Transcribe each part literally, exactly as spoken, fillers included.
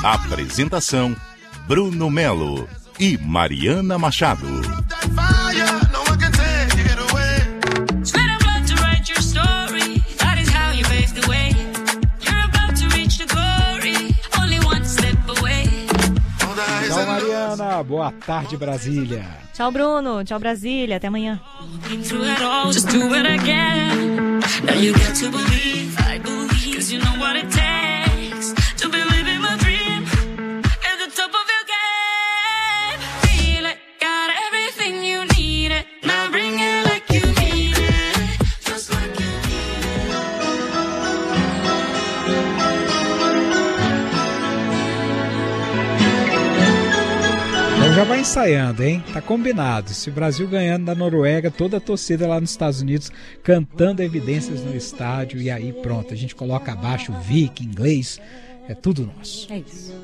Apresentação: Bruno Melo e Mariana Machado. Tchau, Mariana. Boa tarde, Brasília. Tchau, Bruno. Tchau, Brasília. Até amanhã. Já vai ensaiando, hein? Tá combinado. Se o Brasil ganhando da Noruega, toda a torcida lá nos Estados Unidos cantando evidências no estádio, e aí pronto, a gente coloca abaixo o Vic, inglês, é tudo nosso. É isso.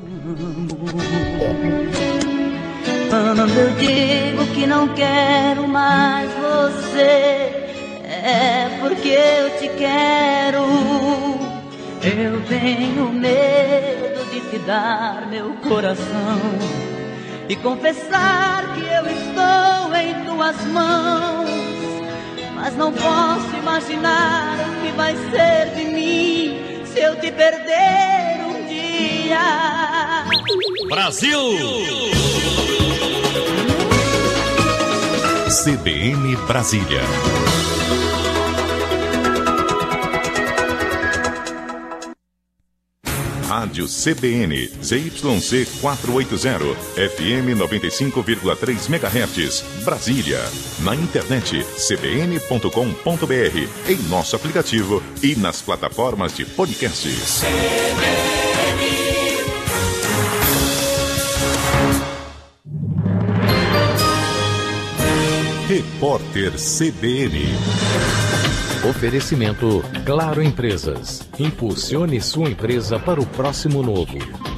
Quando eu digo que não quero mais você, é porque eu te quero. Eu tenho medo de te dar meu coração e confessar que eu estou em tuas mãos, mas não posso imaginar o que vai ser de mim se eu te perder um dia. Brasil! C B N Brasília. Rádio C B N, Z Y C quatrocentos e oitenta, F M noventa e cinco vírgula três megahertz, Brasília. Na internet, c b n ponto com ponto b r, em nosso aplicativo e nas plataformas de podcasts. C B N. Repórter C B N. Oferecimento Claro Empresas. Impulsione sua empresa para o próximo novo.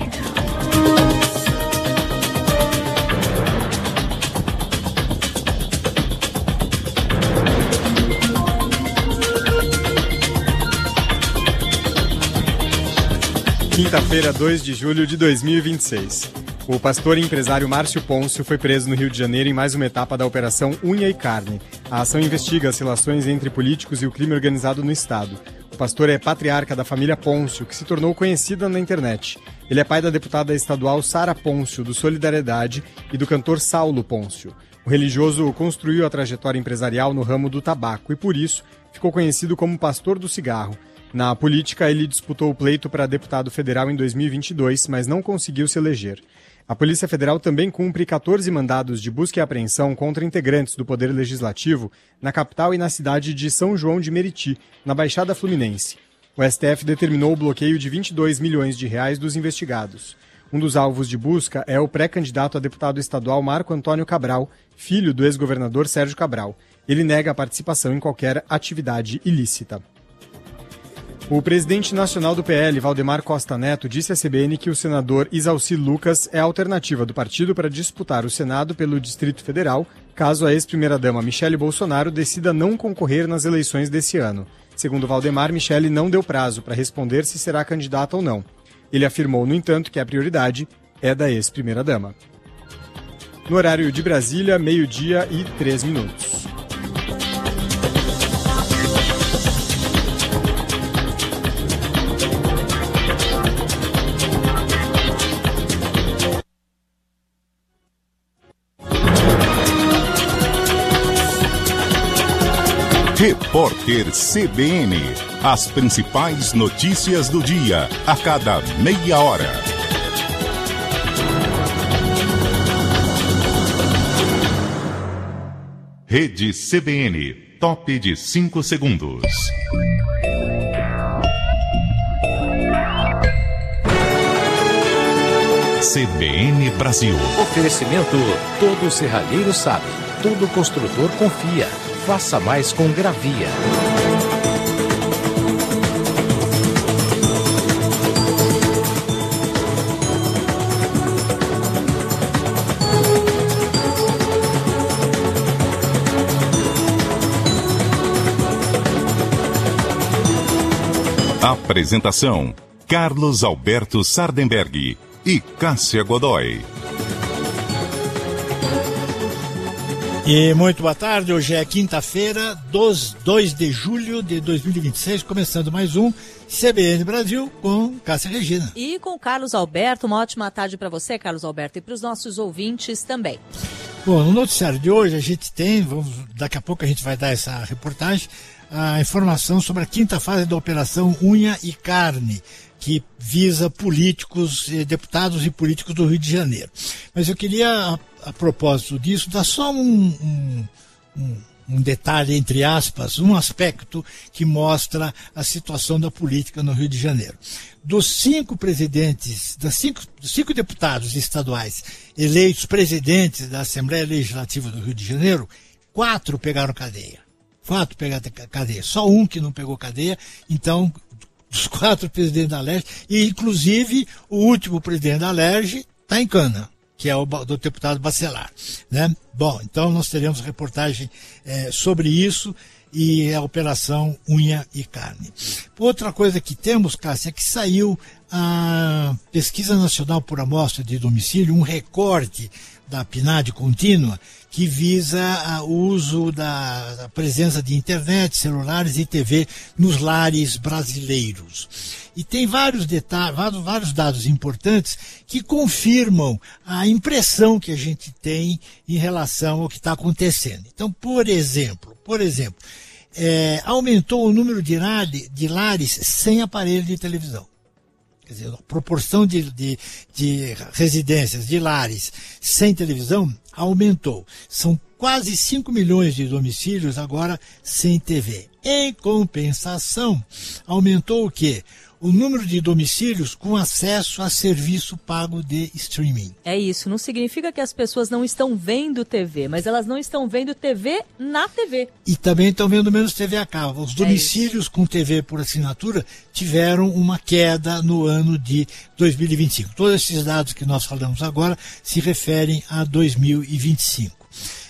Quinta-feira, dois de julho de dois mil e vinte e seis. O pastor e empresário Márcio Pôncio foi preso no Rio de Janeiro em mais uma etapa da Operação Unha e Carne. A ação investiga as relações entre políticos e o crime organizado no Estado. O pastor é patriarca da família Pôncio, que se tornou conhecida na internet. Ele é pai da deputada estadual Sara Pôncio, do Solidariedade, e do cantor Saulo Pôncio. O religioso construiu a trajetória empresarial no ramo do tabaco e, por isso, ficou conhecido como pastor do cigarro. Na política, ele disputou o pleito para deputado federal em dois mil e vinte e dois, mas não conseguiu se eleger. A Polícia Federal também cumpre quatorze mandados de busca e apreensão contra integrantes do Poder Legislativo na capital e na cidade de São João de Meriti, na Baixada Fluminense. O S T F determinou o bloqueio de vinte e dois milhões de reais dos investigados. Um dos alvos de busca é o pré-candidato a deputado estadual Marco Antônio Cabral, filho do ex-governador Sérgio Cabral. Ele nega a participação em qualquer atividade ilícita. O presidente nacional do P L, Valdemar Costa Neto, disse à C B N que o senador Isalci Lucas é a alternativa do partido para disputar o Senado pelo Distrito Federal, caso a ex-primeira-dama Michele Bolsonaro decida não concorrer nas eleições desse ano. Segundo Valdemar, Michele não deu prazo para responder se será candidata ou não. Ele afirmou, no entanto, que a prioridade é da ex-primeira-dama. No horário de Brasília, meio-dia e três minutos. Repórter C B N. As principais notícias do dia, a cada meia hora. Rede C B N. Top de cinco segundos. C B N Brasil. Oferecimento: todo serralheiro sabe, todo construtor confia. Faça mais com Gravia. Apresentação: Carlos Alberto Sardenberg e Cássia Godoy. E muito boa tarde, hoje é quinta-feira, dois de julho de dois mil e vinte e seis, começando mais um C B N Brasil com Cássia Regina. E com Carlos Alberto, uma ótima tarde para você, Carlos Alberto, e para os nossos ouvintes também. Bom, no noticiário de hoje a gente tem, vamos, daqui a pouco a gente vai dar essa reportagem, a informação sobre a quinta fase da Operação Unha e Carne, que visa políticos, deputados e políticos do Rio de Janeiro. Mas eu queria, a, a propósito disso, dar só um, um, um, um detalhe, entre aspas, um aspecto que mostra a situação da política no Rio de Janeiro. Dos cinco presidentes, dos cinco, dos cinco deputados estaduais eleitos presidentes da Assembleia Legislativa do Rio de Janeiro, quatro pegaram cadeia. Quatro pegaram cadeia. Só um que não pegou cadeia, então... Os quatro presidentes da Alerj, e inclusive o último presidente da Alerj está em cana, que é o do deputado Bacelar, né? Bom, então nós teremos reportagem é, sobre isso e a Operação Unha e Carne. Outra coisa que temos, Cássia, é que saiu a Pesquisa Nacional por Amostra de Domicílio, um recorte da P N A D contínua, que visa o uso da, da presença de internet, celulares e T V nos lares brasileiros. E tem vários detalhes, vários, vários dados importantes que confirmam a impressão que a gente tem em relação ao que está acontecendo. Então, por exemplo, por exemplo, é, aumentou o número de, lares, de lares sem aparelho de televisão. Quer dizer, a proporção de, de, de residências, de lares sem televisão aumentou. São quase cinco milhões de domicílios agora sem T V. Em compensação, aumentou o quê? O número de domicílios com acesso a serviço pago de streaming. É isso, não significa que as pessoas não estão vendo T V, mas elas não estão vendo T V na T V. E também estão vendo menos T V a cabo. Os domicílios é com T V por assinatura tiveram uma queda no ano de dois mil e vinte e cinco. Todos esses dados que nós falamos agora se referem a dois mil e vinte e cinco.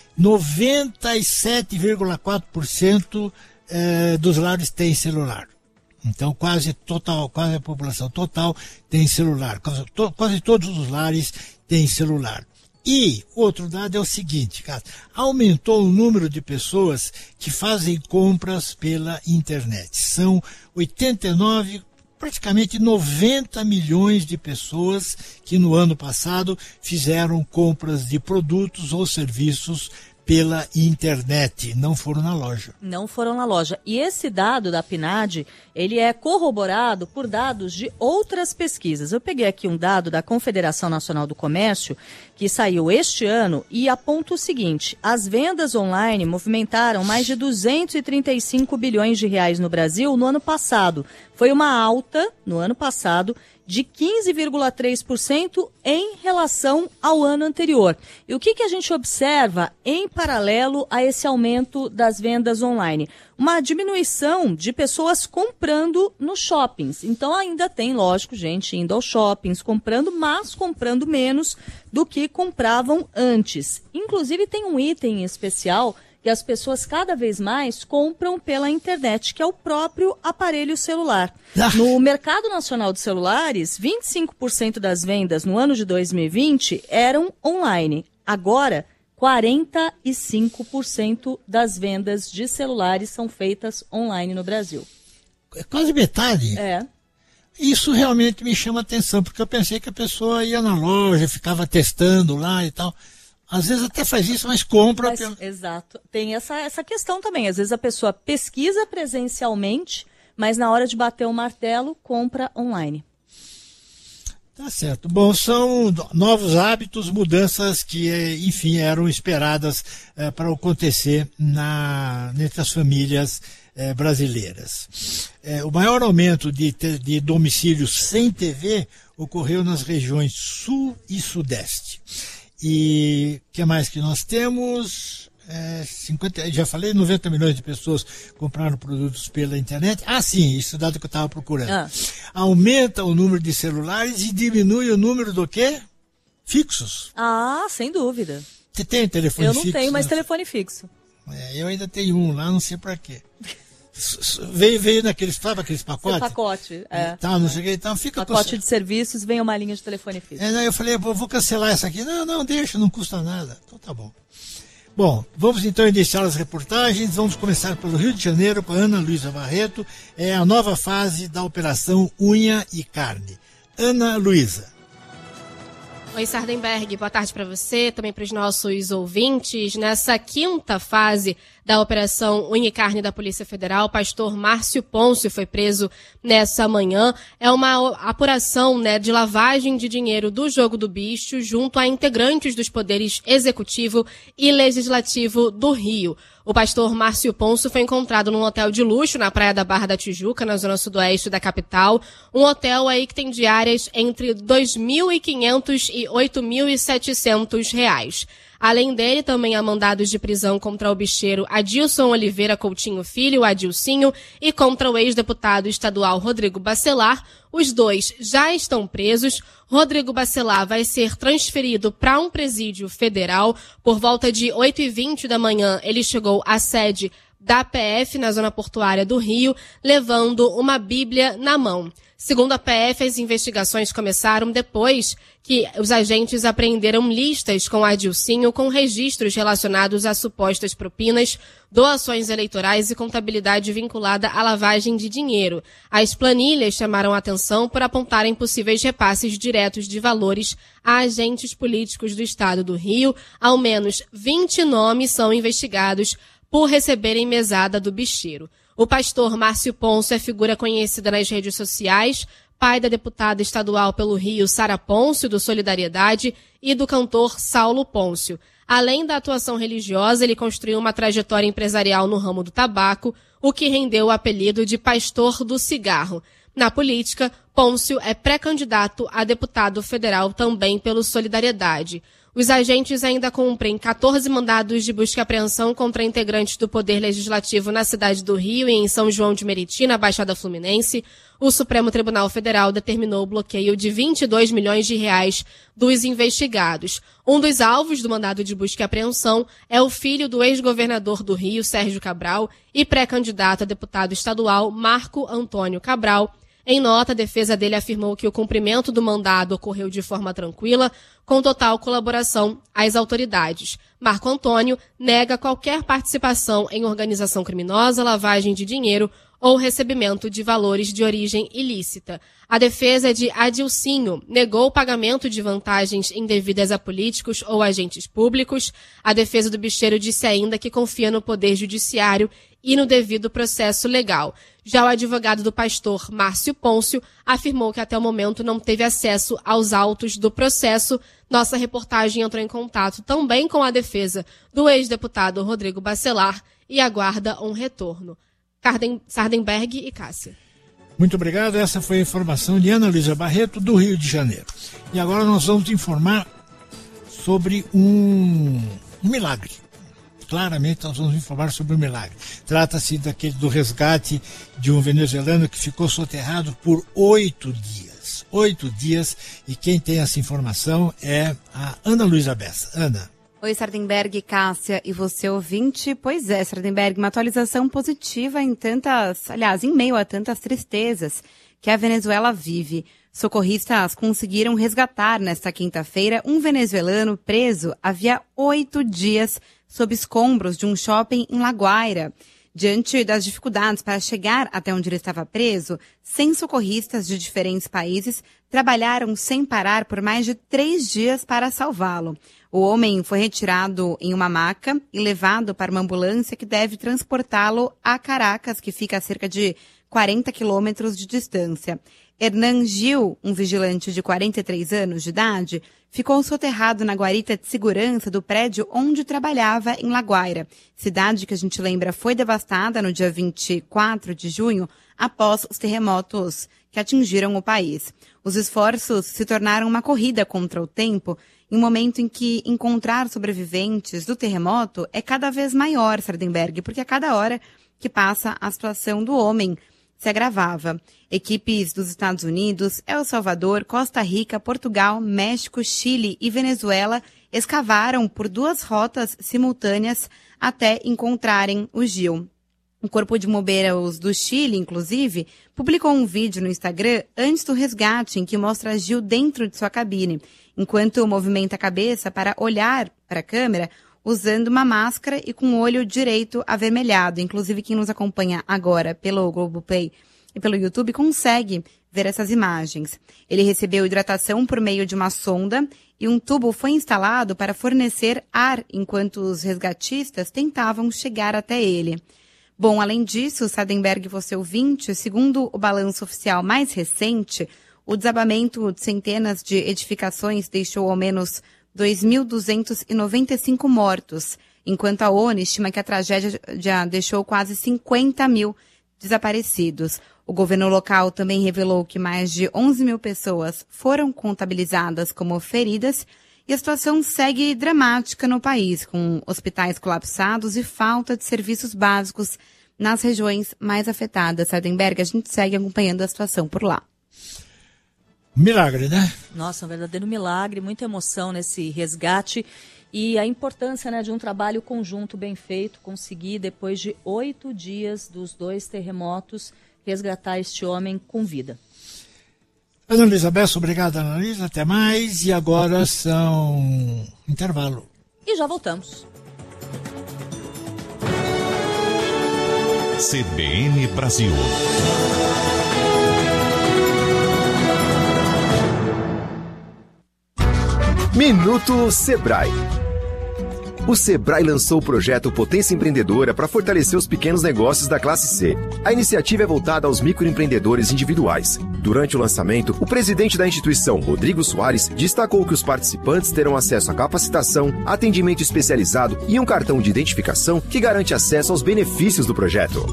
noventa e sete vírgula quatro por cento eh, dos lares têm celular. Então, quase total, quase a população total tem celular. Quase, to, quase todos os lares têm celular. E outro dado é o seguinte, cara, aumentou o número de pessoas que fazem compras pela internet. São oitenta e nove, praticamente noventa milhões de pessoas que no ano passado fizeram compras de produtos ou serviços pela internet, não foram na loja. Não foram na loja. E esse dado da P N A D, ele é corroborado por dados de outras pesquisas. Eu peguei aqui um dado da Confederação Nacional do Comércio, que saiu este ano, e aponta o seguinte: as vendas online movimentaram mais de duzentos e trinta e cinco bilhões de reais no Brasil no ano passado. Foi uma alta, no ano passado, de quinze vírgula três por cento em relação ao ano anterior. E o que, que a gente observa em paralelo a esse aumento das vendas online? Uma diminuição de pessoas comprando nos shoppings. Então ainda tem, lógico, gente indo aos shoppings, comprando, mas comprando menos do que compravam antes. Inclusive tem um item especial que as pessoas cada vez mais compram pela internet, que é o próprio aparelho celular. Ah. No mercado nacional de celulares, vinte e cinco por cento das vendas no ano de dois mil e vinte eram online. Agora, quarenta e cinco por cento das vendas de celulares são feitas online no Brasil. É quase metade? É. Isso realmente me chama atenção, porque eu pensei que a pessoa ia na loja, ficava testando lá e tal. Às vezes até faz isso, mas compra. Mas, pelo... Exato. Tem essa, essa questão também. Às vezes a pessoa pesquisa presencialmente, mas na hora de bater o martelo, compra online. Tá certo. Bom, são novos hábitos, mudanças que, enfim, eram esperadas é, para acontecer na, entre as famílias é, brasileiras. É, o maior aumento de, de domicílios sem T V ocorreu nas regiões Sul e Sudeste. E o que mais que nós temos? É, cinquenta, já falei, noventa milhões de pessoas compraram produtos pela internet. Ah, sim, isso é o dado que eu estava procurando. Ah. Aumenta o número de celulares e diminui o número do quê? Fixos. Ah, sem dúvida. Você tem telefone fixo? Eu não fixo, tenho mais né? telefone fixo. É, eu ainda tenho um lá, não sei para quê. Veio, veio naqueles, sabe aqueles pacotes? Seu pacote, é. Então, não sei o que, então fica... Pacote de serviços, vem uma linha de telefone fixo. É, eu falei, vou, vou cancelar essa aqui. Não, não, deixa, não custa nada. Então tá bom. Bom, vamos então iniciar as reportagens. Vamos começar pelo Rio de Janeiro com a Ana Luísa Barreto. É a nova fase da Operação Unha e Carne. Ana Luísa. Oi, Sardenberg, boa tarde para você, também para os nossos ouvintes. Nessa quinta fase da Operação Unha e Carne da Polícia Federal, o pastor Márcio Pôncio foi preso nessa manhã. É uma apuração, né, de lavagem de dinheiro do jogo do bicho junto a integrantes dos poderes executivo e legislativo do Rio. O pastor Márcio Pôncio foi encontrado num hotel de luxo na Praia da Barra da Tijuca, na zona sudoeste da capital. Um hotel aí que tem diárias entre dois mil e quinhentos e oito mil e setecentos reais. Além dele, também há mandados de prisão contra o bicheiro Adilson Oliveira Coutinho Filho, Adilcinho, e contra o ex-deputado estadual Rodrigo Bacelar. Os dois já estão presos. Rodrigo Bacelar vai ser transferido para um presídio federal. Por volta de oito e vinte da manhã, ele chegou à sede da P F na zona portuária do Rio, levando uma Bíblia na mão. Segundo a P F, as investigações começaram depois que os agentes apreenderam listas com Adilcinho com registros relacionados a supostas propinas, doações eleitorais e contabilidade vinculada à lavagem de dinheiro. As planilhas chamaram a atenção por apontarem possíveis repasses diretos de valores a agentes políticos do estado do Rio. Ao menos vinte nomes são investigados por receberem mesada do bicheiro. O pastor Márcio Pôncio é figura conhecida nas redes sociais, pai da deputada estadual pelo Rio, Sara Pôncio, do Solidariedade, e do cantor Saulo Pôncio. Além da atuação religiosa, ele construiu uma trajetória empresarial no ramo do tabaco, o que rendeu o apelido de pastor do cigarro. Na política, Pôncio é pré-candidato a deputado federal também pelo Solidariedade. Os agentes ainda cumprem quatorze mandados de busca e apreensão contra integrantes do Poder Legislativo na cidade do Rio e em São João de Meriti, na Baixada Fluminense. O Supremo Tribunal Federal determinou o bloqueio de vinte e dois milhões de reais dos investigados. Um dos alvos do mandado de busca e apreensão é o filho do ex-governador do Rio, Sérgio Cabral, e pré-candidato a deputado estadual, Marco Antônio Cabral. Em nota, a defesa dele afirmou que o cumprimento do mandado ocorreu de forma tranquila, com total colaboração às autoridades. Marco Antônio nega qualquer participação em organização criminosa, lavagem de dinheiro ou recebimento de valores de origem ilícita. A defesa de Adilcinho negou o pagamento de vantagens indevidas a políticos ou agentes públicos. A defesa do bicheiro disse ainda que confia no Poder Judiciário e no devido processo legal. Já o advogado do pastor Márcio Pôncio afirmou que até o momento não teve acesso aos autos do processo. Nossa reportagem entrou em contato também com a defesa do ex-deputado Rodrigo Bacelar e aguarda um retorno. Sardenberg e Cássia. Muito obrigado. Essa foi a informação de Ana Luísa Barreto, do Rio de Janeiro. E agora nós vamos informar sobre um, um milagre. Claramente nós vamos informar sobre um milagre. Trata-se daquele do resgate de um venezuelano que ficou soterrado por oito dias. Oito dias. E quem tem essa informação é a Ana Luísa Bessa. Ana. Oi, Sardenberg, Cássia e você ouvinte. Pois é, Sardenberg, uma atualização positiva em tantas, aliás, em meio a tantas tristezas que a Venezuela vive. Socorristas conseguiram resgatar nesta quinta-feira um venezuelano preso havia oito dias sob escombros de um shopping em La Guaira. Diante das dificuldades para chegar até onde ele estava preso, cem socorristas de diferentes países trabalharam sem parar por mais de três dias para salvá-lo. O homem foi retirado em uma maca e levado para uma ambulância que deve transportá-lo a Caracas, que fica a cerca de quarenta quilômetros de distância. Hernan Gil, um vigilante de quarenta e três anos de idade, ficou soterrado na guarita de segurança do prédio onde trabalhava em La Guaira, cidade que a gente lembra foi devastada no dia vinte e quatro de junho após os terremotos que atingiram o país. Os esforços se tornaram uma corrida contra o tempo, em um momento em que encontrar sobreviventes do terremoto é cada vez maior, Sardenberg, porque a cada hora que passa a situação do homem se agravava. Equipes dos Estados Unidos, El Salvador, Costa Rica, Portugal, México, Chile e Venezuela escavaram por duas rotas simultâneas até encontrarem o Gil. O Corpo de Bombeiros do Chile, inclusive, publicou um vídeo no Instagram antes do resgate em que mostra Gil dentro de sua cabine, enquanto movimenta a cabeça para olhar para a câmera usando uma máscara e com o olho direito avermelhado. Inclusive, quem nos acompanha agora pelo Globoplay e pelo YouTube consegue ver essas imagens. Ele recebeu hidratação por meio de uma sonda e um tubo foi instalado para fornecer ar enquanto os resgatistas tentavam chegar até ele. Bom, além disso, Sardenberg, você ouvinte, segundo o balanço oficial mais recente, o desabamento de centenas de edificações deixou ao menos dois mil duzentos e noventa e cinco mortos, enquanto a ONU estima que a tragédia já deixou quase cinquenta mil desaparecidos. O governo local também revelou que mais de onze mil pessoas foram contabilizadas como feridas e a situação segue dramática no país, com hospitais colapsados e falta de serviços básicos nas regiões mais afetadas. Sardenberg, a gente segue acompanhando a situação por lá. Milagre, né? Nossa, um verdadeiro milagre, muita emoção nesse resgate e a importância, né, de um trabalho conjunto bem feito, conseguir, depois de oito dias dos dois terremotos, resgatar este homem com vida. Ana Luísa Bessa, obrigado, Ana Luísa, até mais. E agora são intervalo. E já voltamos. C B N Brasil. Minuto Sebrae. O Sebrae lançou o projeto Potência Empreendedora para fortalecer os pequenos negócios da classe C. A iniciativa é voltada aos microempreendedores individuais. Durante o lançamento, o presidente da instituição, Rodrigo Soares, destacou que os participantes terão acesso a capacitação, atendimento especializado e um cartão de identificação que garante acesso aos benefícios do projeto.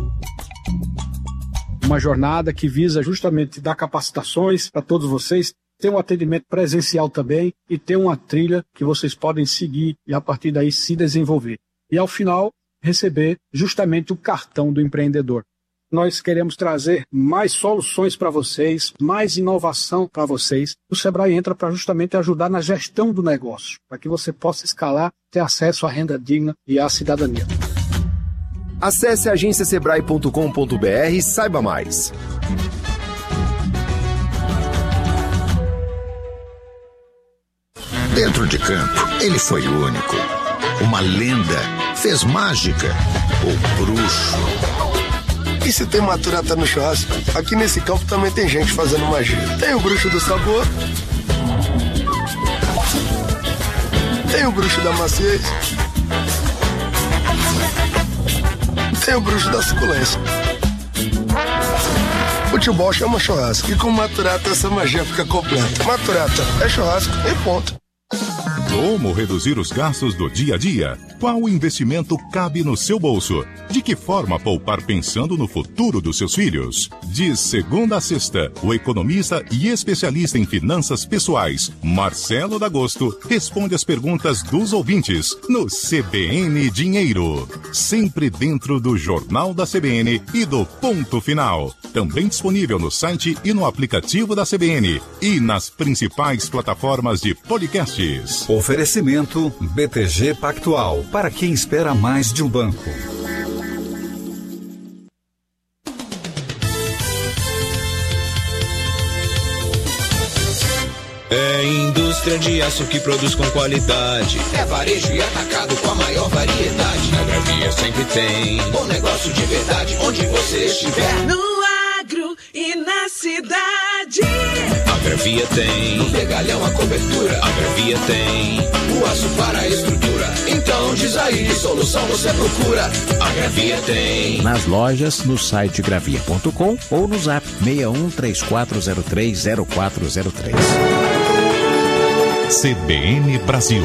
Uma jornada que visa justamente dar capacitações para todos vocês, ter um atendimento presencial também e ter uma trilha que vocês podem seguir e a partir daí se desenvolver. E ao final, receber justamente o cartão do empreendedor. Nós queremos trazer mais soluções para vocês, mais inovação para vocês. O Sebrae entra para justamente ajudar na gestão do negócio, para que você possa escalar, ter acesso à renda digna e à cidadania. Acesse agência sebrae ponto com ponto br e saiba mais. Dentro de campo, ele foi único. Uma lenda, fez mágica, o bruxo. E se tem maturata no churrasco, aqui nesse campo também tem gente fazendo magia. Tem o bruxo do sabor, tem o bruxo da maciez, tem o bruxo da suculência. Futebol chama churrasco e com maturata essa magia fica completa. Maturata é churrasco e ponto. Como reduzir os gastos do dia a dia? Qual investimento cabe no seu bolso? De que forma poupar pensando no futuro dos seus filhos? De segunda a sexta, o economista e especialista em finanças pessoais, Marcelo D'Agosto, responde as perguntas dos ouvintes no C B N Dinheiro. Sempre dentro do Jornal da C B N e do Ponto Final. Também disponível no site e no aplicativo da C B N e nas principais plataformas de podcasts. Oferecimento B T G Pactual, para quem espera mais de um banco. É indústria de aço que produz com qualidade. É varejo e atacado com a maior variedade. Na Gravia sempre tem bom negócio de verdade, onde você estiver. No agro e na cidade. A Gravia tem no pegalhão a cobertura. A Gravia tem o aço para a estrutura. Então diz aí que solução você procura. A Gravia tem nas lojas, no site gravia ponto com ou no zap seis um três quatro zero três zero quatro zero três. C B N Brasil.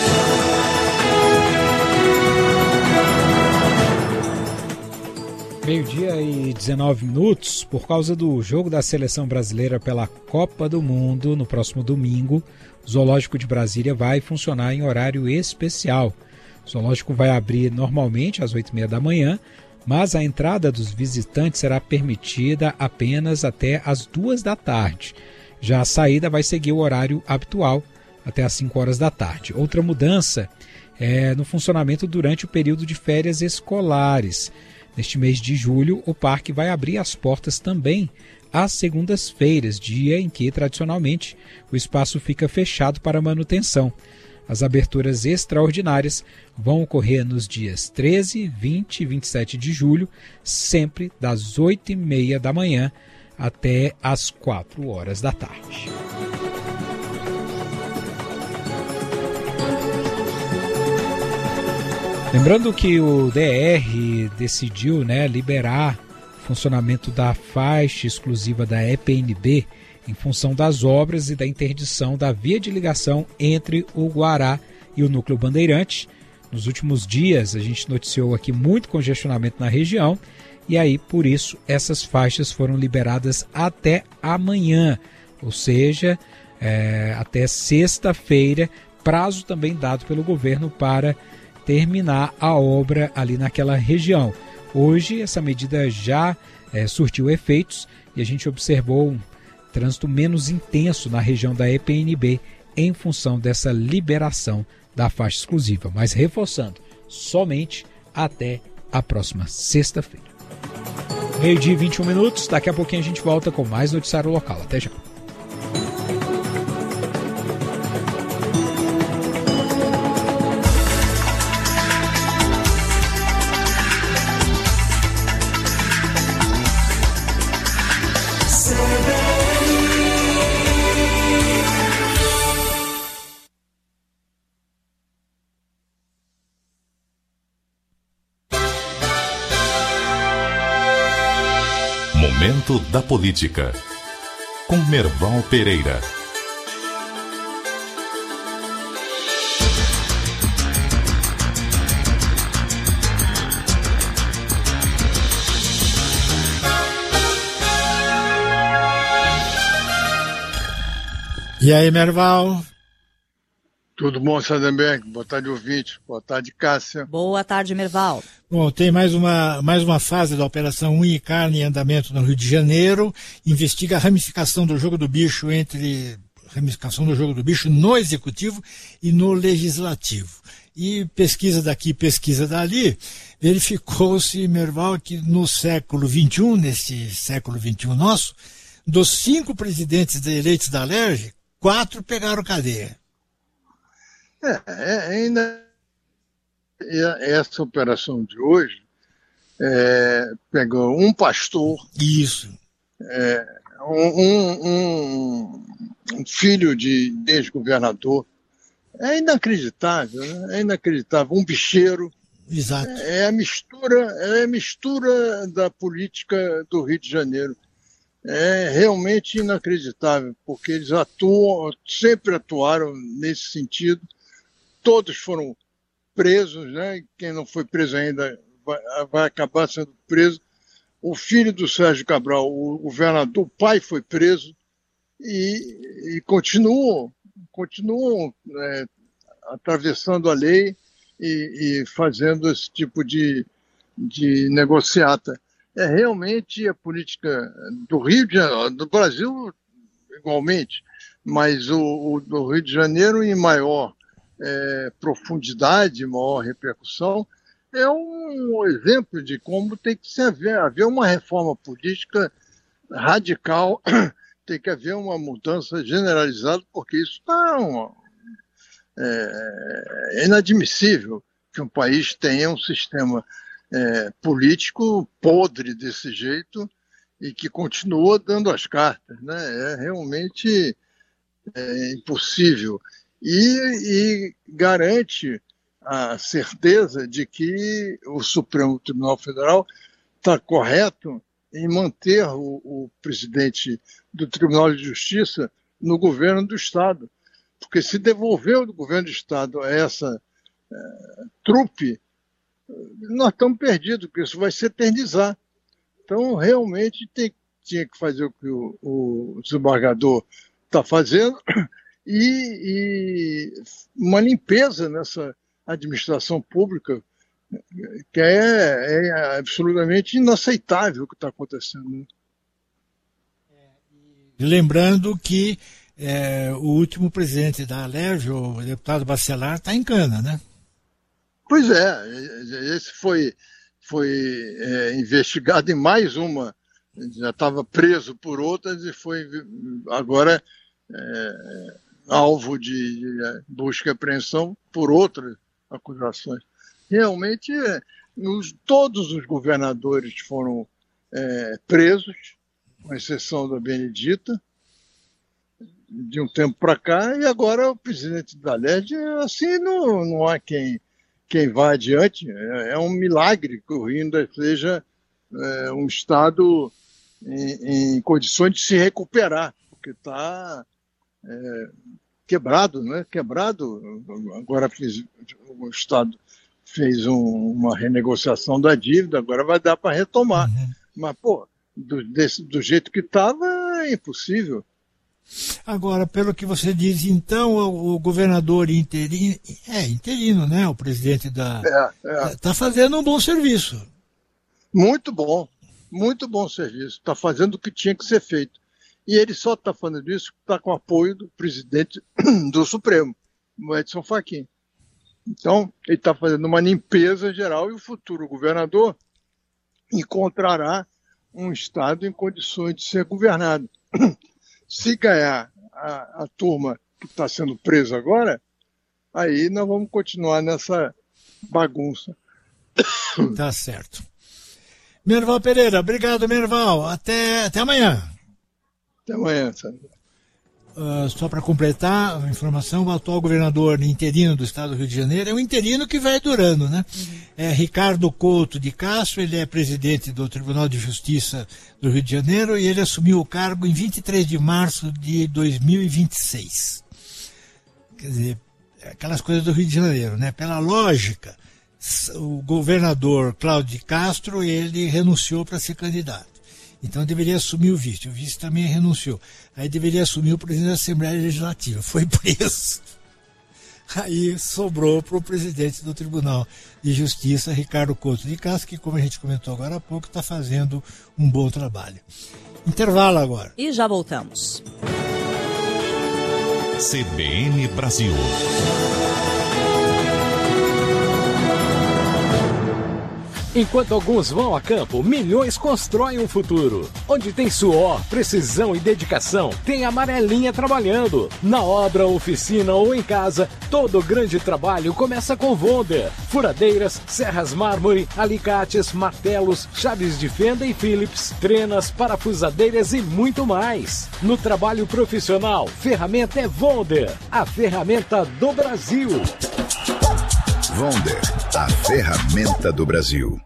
Meio-dia e dezenove minutos. Por causa do jogo da seleção brasileira pela Copa do Mundo no próximo domingo, o Zoológico de Brasília vai funcionar em horário especial. O zoológico vai abrir normalmente às oito e meia da manhã, mas a entrada dos visitantes será permitida apenas até às duas da tarde. Já a saída vai seguir o horário habitual, até às cinco horas da tarde. Outra mudança é no funcionamento durante o período de férias escolares. Neste mês de julho, o parque vai abrir as portas também às segundas-feiras, dia em que, tradicionalmente, o espaço fica fechado para manutenção. As aberturas extraordinárias vão ocorrer nos dias treze, vinte e vinte e sete de julho, sempre das oito e meia da manhã até as quatro horas da tarde. Lembrando que o D R decidiu, né, liberar o funcionamento da faixa exclusiva da E P N B em função das obras e da interdição da via de ligação entre o Guará e o Núcleo Bandeirante. Nos últimos dias a gente noticiou aqui muito congestionamento na região e aí por isso essas faixas foram liberadas até amanhã, ou seja, é, até sexta-feira, prazo também dado pelo governo para terminar a obra ali naquela região. Hoje essa medida já é, surtiu efeitos e a gente observou um trânsito menos intenso na região da E P N B em função dessa liberação da faixa exclusiva, mas reforçando, somente até a próxima sexta-feira. Meio-dia e vinte e um minutos, daqui a pouquinho a gente volta com mais noticiário local. Até já. Momento da Política, com Merval Pereira. E aí, Merval? Tudo bom, Sardenberg? Boa tarde, ouvinte. Boa tarde, Cássia. Boa tarde, Merval. Bom, tem mais uma, mais uma fase da Operação Unha e Carne em andamento no Rio de Janeiro. Investiga a ramificação do jogo do bicho entre ramificação do jogo do bicho no Executivo e no Legislativo. E pesquisa daqui, pesquisa dali, verificou-se, Merval, que no século vinte e um, nesse século vinte e um nosso, dos cinco presidentes eleitos da Alerj, quatro pegaram cadeia. É, é, ainda essa operação de hoje é, pegou um pastor, isso, é, um, um, um filho de ex-governador, é inacreditável, né? É inacreditável, um bicheiro. Exato. É, é a mistura, é a mistura da política do Rio de Janeiro. É realmente inacreditável, porque eles atuam, sempre atuaram nesse sentido. Todos foram presos, né? Quem não foi preso ainda vai, vai acabar sendo preso. O filho do Sérgio Cabral, o governador, o pai foi preso e, e continuam, continuam é, atravessando a lei e, e fazendo esse tipo de, de negociata. É realmente a política do Rio de Janeiro, do Brasil igualmente, mas o, o do Rio de Janeiro em maior É, profundidade, maior repercussão, é um exemplo de como tem que se haver, haver uma reforma política radical, tem que haver uma mudança generalizada, porque isso tá uma, é, é inadmissível que um país tenha um sistema é, político podre desse jeito e que continua dando as cartas, né? É realmente é, impossível. E, e garante a certeza de que o Supremo Tribunal Federal está correto em manter o, o presidente do Tribunal de Justiça no governo do Estado. Porque se devolver do governo do Estado essa é, trupe, nós estamos perdidos, porque isso vai se eternizar. Então, realmente, tem, tinha que fazer o que o, o desembargador está fazendo, E, e uma limpeza nessa administração pública que é, é absolutamente inaceitável o que está acontecendo. Lembrando que é, o último presidente da Alerj, o deputado Bacelar, está em cana, né? Pois é, esse foi, foi é, investigado em mais uma, já estava preso por outras e foi agora é, alvo de, de busca e apreensão por outras acusações. Realmente, é, os, todos os governadores foram é, presos, com exceção da Benedita, de um tempo para cá, e agora o presidente da L E D, assim, não, não há quem, quem vá adiante. É, é um milagre que o Rio ainda seja é, um estado em, em condições de se recuperar, porque está é, quebrado, né? Quebrado. Agora fiz, o estado fez um, uma renegociação da dívida, agora vai dar para retomar. Uhum. Mas, pô, do, desse, do jeito que estava, é impossível. Agora, pelo que você diz, então, o, o governador interino, é interino, né? O presidente da... Está é, é. fazendo um bom serviço. Muito bom, muito bom serviço. Está fazendo o que tinha que ser feito. E ele só está fazendo isso porque está com o apoio do presidente do Supremo, o Edson Fachin. Então, ele está fazendo uma limpeza geral e o futuro governador encontrará um estado em condições de ser governado. Se ganhar a, a turma que está sendo presa agora, aí nós vamos continuar nessa bagunça. Tá certo. Merval Pereira, obrigado, Merval. Até, até amanhã. Até amanhã, Sandro. Uh, só para completar a informação, o atual governador interino do estado do Rio de Janeiro é um interino que vai durando, né? Uhum. É Ricardo Couto de Castro, ele é presidente do Tribunal de Justiça do Rio de Janeiro e ele assumiu o cargo em vinte e três de março de dois mil e vinte e seis. Quer dizer, aquelas coisas do Rio de Janeiro, né? Pela lógica, o governador Cláudio de Castro, ele renunciou para ser candidato. Então deveria assumir o vice. O vice também renunciou. Aí deveria assumir o presidente da Assembleia Legislativa. Foi preso. Aí sobrou para o presidente do Tribunal de Justiça, Ricardo Couto de Castro, que, como a gente comentou agora há pouco, está fazendo um bom trabalho. Intervalo agora. E já voltamos. C B N Brasil. Enquanto alguns vão a campo, milhões constroem um futuro. Onde tem suor, precisão e dedicação, tem a Amarelinha trabalhando. Na obra, oficina ou em casa, todo grande trabalho começa com Wonder. Furadeiras, serras mármore, alicates, martelos, chaves de fenda e Phillips, trenas, parafusadeiras e muito mais. No trabalho profissional, ferramenta é Wonder, a ferramenta do Brasil. Wonder, a ferramenta do Brasil.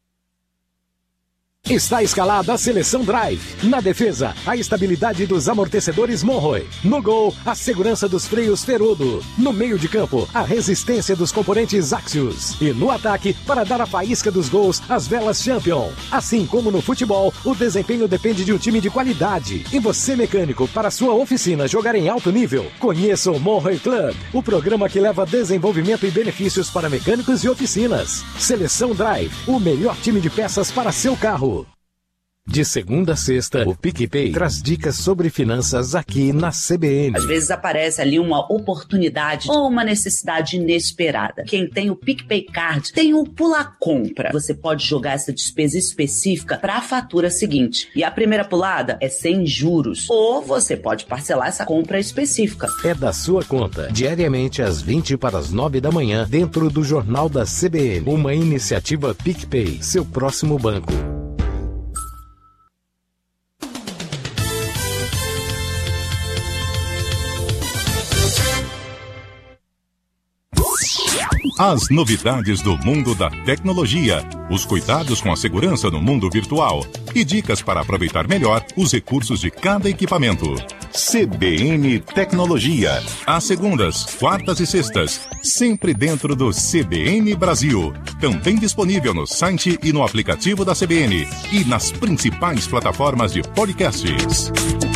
Está escalada a seleção Drive. Na defesa, a estabilidade dos amortecedores Monroe. No gol, a segurança dos freios Ferodo. No meio de campo, a resistência dos componentes Axios. E no ataque, para dar a faísca dos gols, as velas Champion. Assim como no futebol, o desempenho depende de um time de qualidade. E você, mecânico, para sua oficina jogar em alto nível, conheça o Monroe Club, o programa que leva desenvolvimento e benefícios para mecânicos e oficinas. Seleção Drive, o melhor time de peças para seu carro. De segunda a sexta, o PicPay traz dicas sobre finanças aqui na C B N. Às vezes aparece ali uma oportunidade ou uma necessidade inesperada. Quem tem o PicPay Card tem o Pula Compra. Você pode jogar essa despesa específica para a fatura seguinte. E a primeira pulada é sem juros. Ou você pode parcelar essa compra específica. É da sua conta. Diariamente às vinte para as nove da manhã, dentro do Jornal da C B N. Uma iniciativa PicPay, seu próximo banco. As novidades do mundo da tecnologia, os cuidados com a segurança no mundo virtual e dicas para aproveitar melhor os recursos de cada equipamento. C B N Tecnologia, às segundas, quartas e sextas, sempre dentro do C B N Brasil. Também disponível no site e no aplicativo da C B N e nas principais plataformas de podcasts.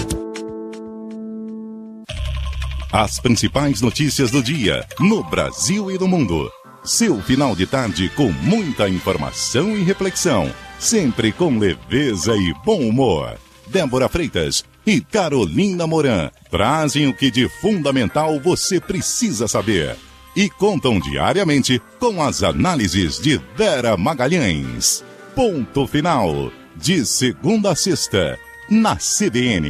As principais notícias do dia, no Brasil e no mundo. Seu final de tarde com muita informação e reflexão. Sempre com leveza e bom humor. Débora Freitas e Carolina Moran trazem o que de fundamental você precisa saber. e contam diariamente com as análises de Vera Magalhães. Ponto final, de segunda a sexta, na C B N.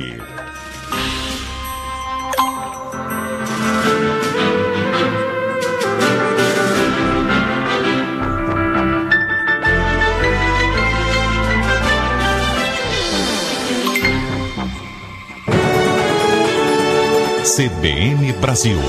C B N Brasil.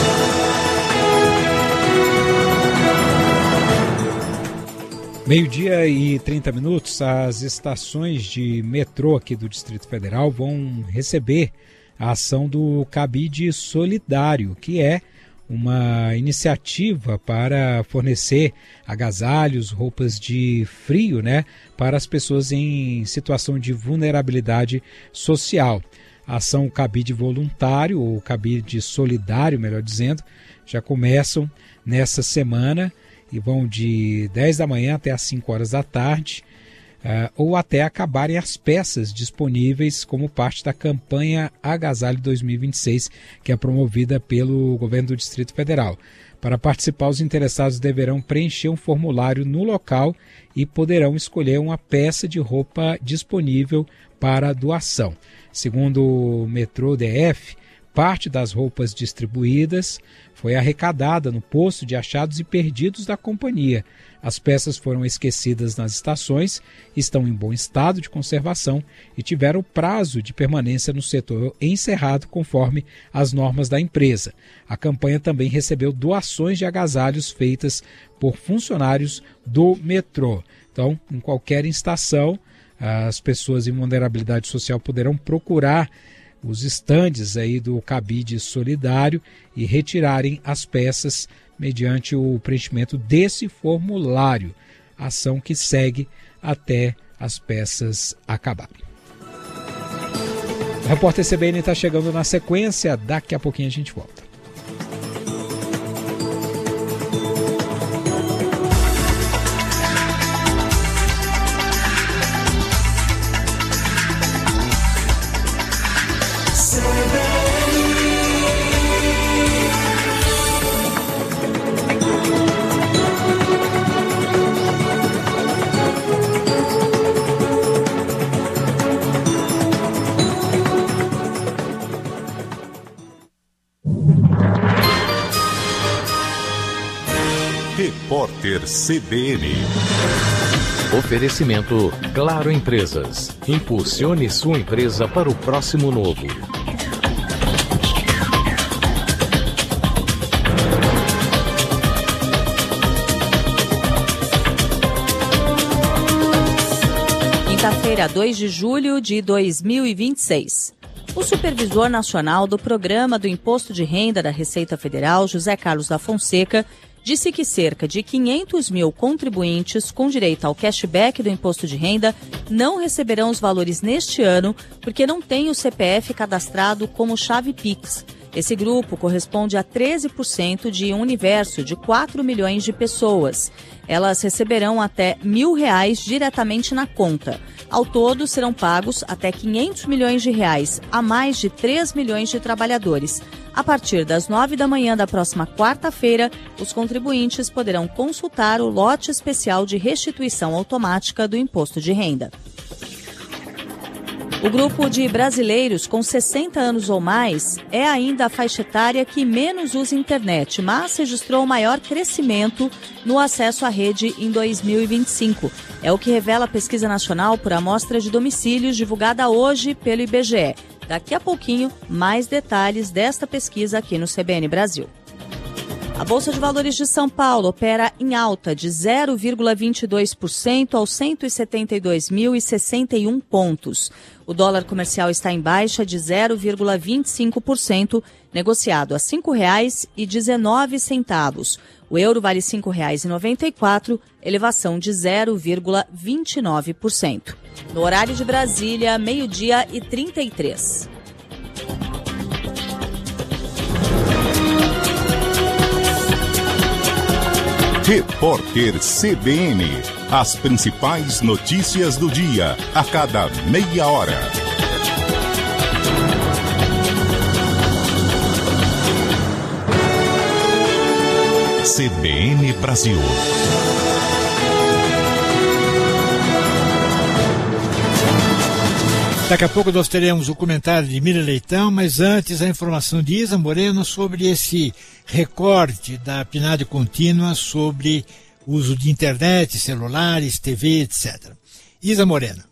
Meio-dia e trinta minutos, as estações de metrô aqui do Distrito Federal vão receber a ação do Cabide Solidário, que é uma iniciativa para fornecer agasalhos, roupas de frio, né, para as pessoas em situação de vulnerabilidade social. A ação Cabide Voluntário, ou Cabide Solidário, melhor dizendo, já começam nessa semana e vão de dez da manhã até as cinco horas da tarde, uh, ou até acabarem as peças disponíveis como parte da campanha Agasalho dois mil e vinte e seis, que é promovida pelo governo do Distrito Federal. Para participar, os interessados deverão preencher um formulário no local e poderão escolher uma peça de roupa disponível para doação. Segundo o Metrô D F, parte das roupas distribuídas foi arrecadada no posto de achados e perdidos da companhia. As peças foram esquecidas nas estações, estão em bom estado de conservação e tiveram prazo de permanência no setor encerrado conforme as normas da empresa. A campanha também recebeu doações de agasalhos feitas por funcionários do metrô. Então, em qualquer estação, as pessoas em vulnerabilidade social poderão procurar os estandes aí do Cabide Solidário e retirarem as peças mediante o preenchimento desse formulário, ação que segue até as peças acabarem. O repórter C B N está chegando na sequência, daqui a pouquinho a gente volta. Repórter C B N. Oferecimento Claro Empresas. Impulsione sua empresa para o próximo novo. Quinta-feira, dois de julho de dois mil e vinte e seis. O supervisor nacional do Programa do Imposto de Renda da Receita Federal, José Carlos da Fonseca, disse que cerca de quinhentos mil contribuintes com direito ao cashback do imposto de renda não receberão os valores neste ano porque não têm o C P F cadastrado como chave Pix. Esse grupo corresponde a treze por cento de um universo de quatro milhões de pessoas. Elas receberão até mil reais diretamente na conta. Ao todo, serão pagos até quinhentos milhões de reais a mais de três milhões de trabalhadores. A partir das nove da manhã da próxima quarta-feira, os contribuintes poderão consultar o lote especial de restituição automática do imposto de renda. O grupo de brasileiros com sessenta anos ou mais é ainda a faixa etária que menos usa internet, mas registrou maior crescimento no acesso à rede em dois mil e vinte e cinco. É o que revela a pesquisa nacional por amostra de domicílios divulgada hoje pelo I B G E. Daqui a pouquinho, mais detalhes desta pesquisa aqui no C B N Brasil. A Bolsa de Valores de São Paulo opera em alta de zero vírgula vinte e dois por cento aos cento e setenta e dois mil e sessenta e um pontos. O dólar comercial está em baixa de zero vírgula vinte e cinco por cento, negociado a cinco reais e dezenove centavos. O euro vale cinco reais e noventa e quatro centavos, elevação de zero vírgula vinte e nove por cento. No horário de Brasília, meio-dia e trinta e três. Repórter C B N. As principais notícias do dia, a cada meia hora. C B N Brasil. Daqui a pouco nós teremos o comentário de Miriam Leitão, mas antes a informação de Isa Moreno sobre esse recorte da P N A D contínua sobre uso de internet, celulares, T V, etcétera. Isa Moreno.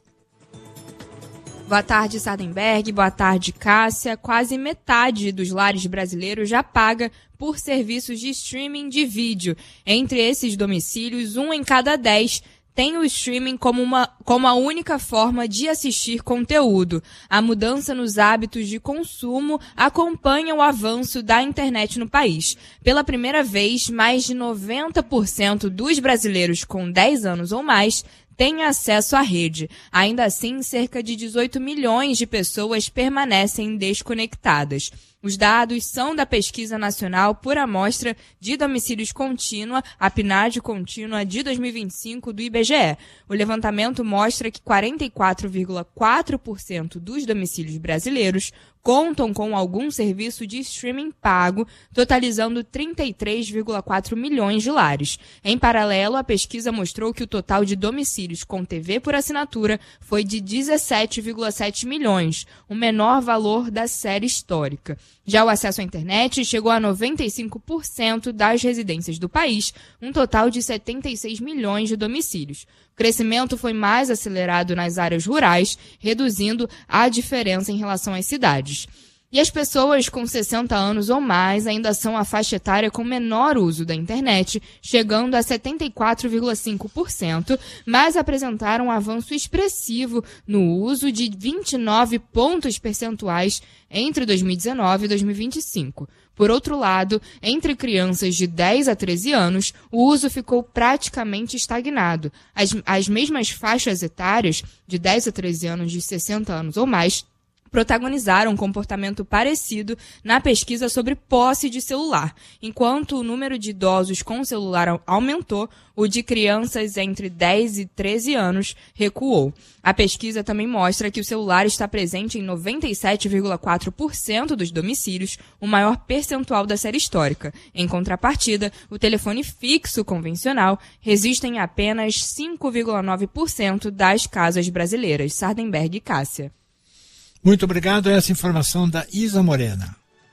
Boa tarde, Sardenberg. Boa tarde, Cássia. Quase metade dos lares brasileiros já paga por serviços de streaming de vídeo. Entre esses domicílios, um em cada dez tem o streaming como, uma, como a única forma de assistir conteúdo. A mudança nos hábitos de consumo acompanha o avanço da internet no país. Pela primeira vez, mais de noventa por cento dos brasileiros com dez anos ou mais têm acesso à rede. Ainda assim, cerca de dezoito milhões de pessoas permanecem desconectadas. Os dados são da Pesquisa Nacional por Amostra de Domicílios Contínua, a P N A D Contínua de dois mil e vinte e cinco do I B G E. O levantamento mostra que quarenta e quatro vírgula quatro por cento dos domicílios brasileiros contam com algum serviço de streaming pago, totalizando trinta e três vírgula quatro milhões de lares. Em paralelo, a pesquisa mostrou que o total de domicílios com T V por assinatura foi de dezessete vírgula sete milhões, o menor valor da série histórica. Já o acesso à internet chegou a noventa e cinco por cento das residências do país, um total de setenta e seis milhões de domicílios. O crescimento foi mais acelerado nas áreas rurais, reduzindo a diferença em relação às cidades. E as pessoas com sessenta anos ou mais ainda são a faixa etária com menor uso da internet, chegando a setenta e quatro vírgula cinco por cento, mas apresentaram um avanço expressivo no uso de vinte e nove pontos percentuais entre dois mil e dezenove e dois mil e vinte e cinco. Por outro lado, entre crianças de dez a treze anos, o uso ficou praticamente estagnado. As, as mesmas faixas etárias, de dez a treze anos, de sessenta anos ou mais, protagonizaram um comportamento parecido na pesquisa sobre posse de celular. Enquanto o número de idosos com celular aumentou, o de crianças entre dez e treze anos recuou. A pesquisa também mostra que o celular está presente em noventa e sete vírgula quatro por cento dos domicílios, o maior percentual da série histórica. Em contrapartida, o telefone fixo convencional resiste em apenas cinco vírgula nove por cento das casas brasileiras. Sardenberg e Cássia. Muito obrigado a essa informação da Isa Morena.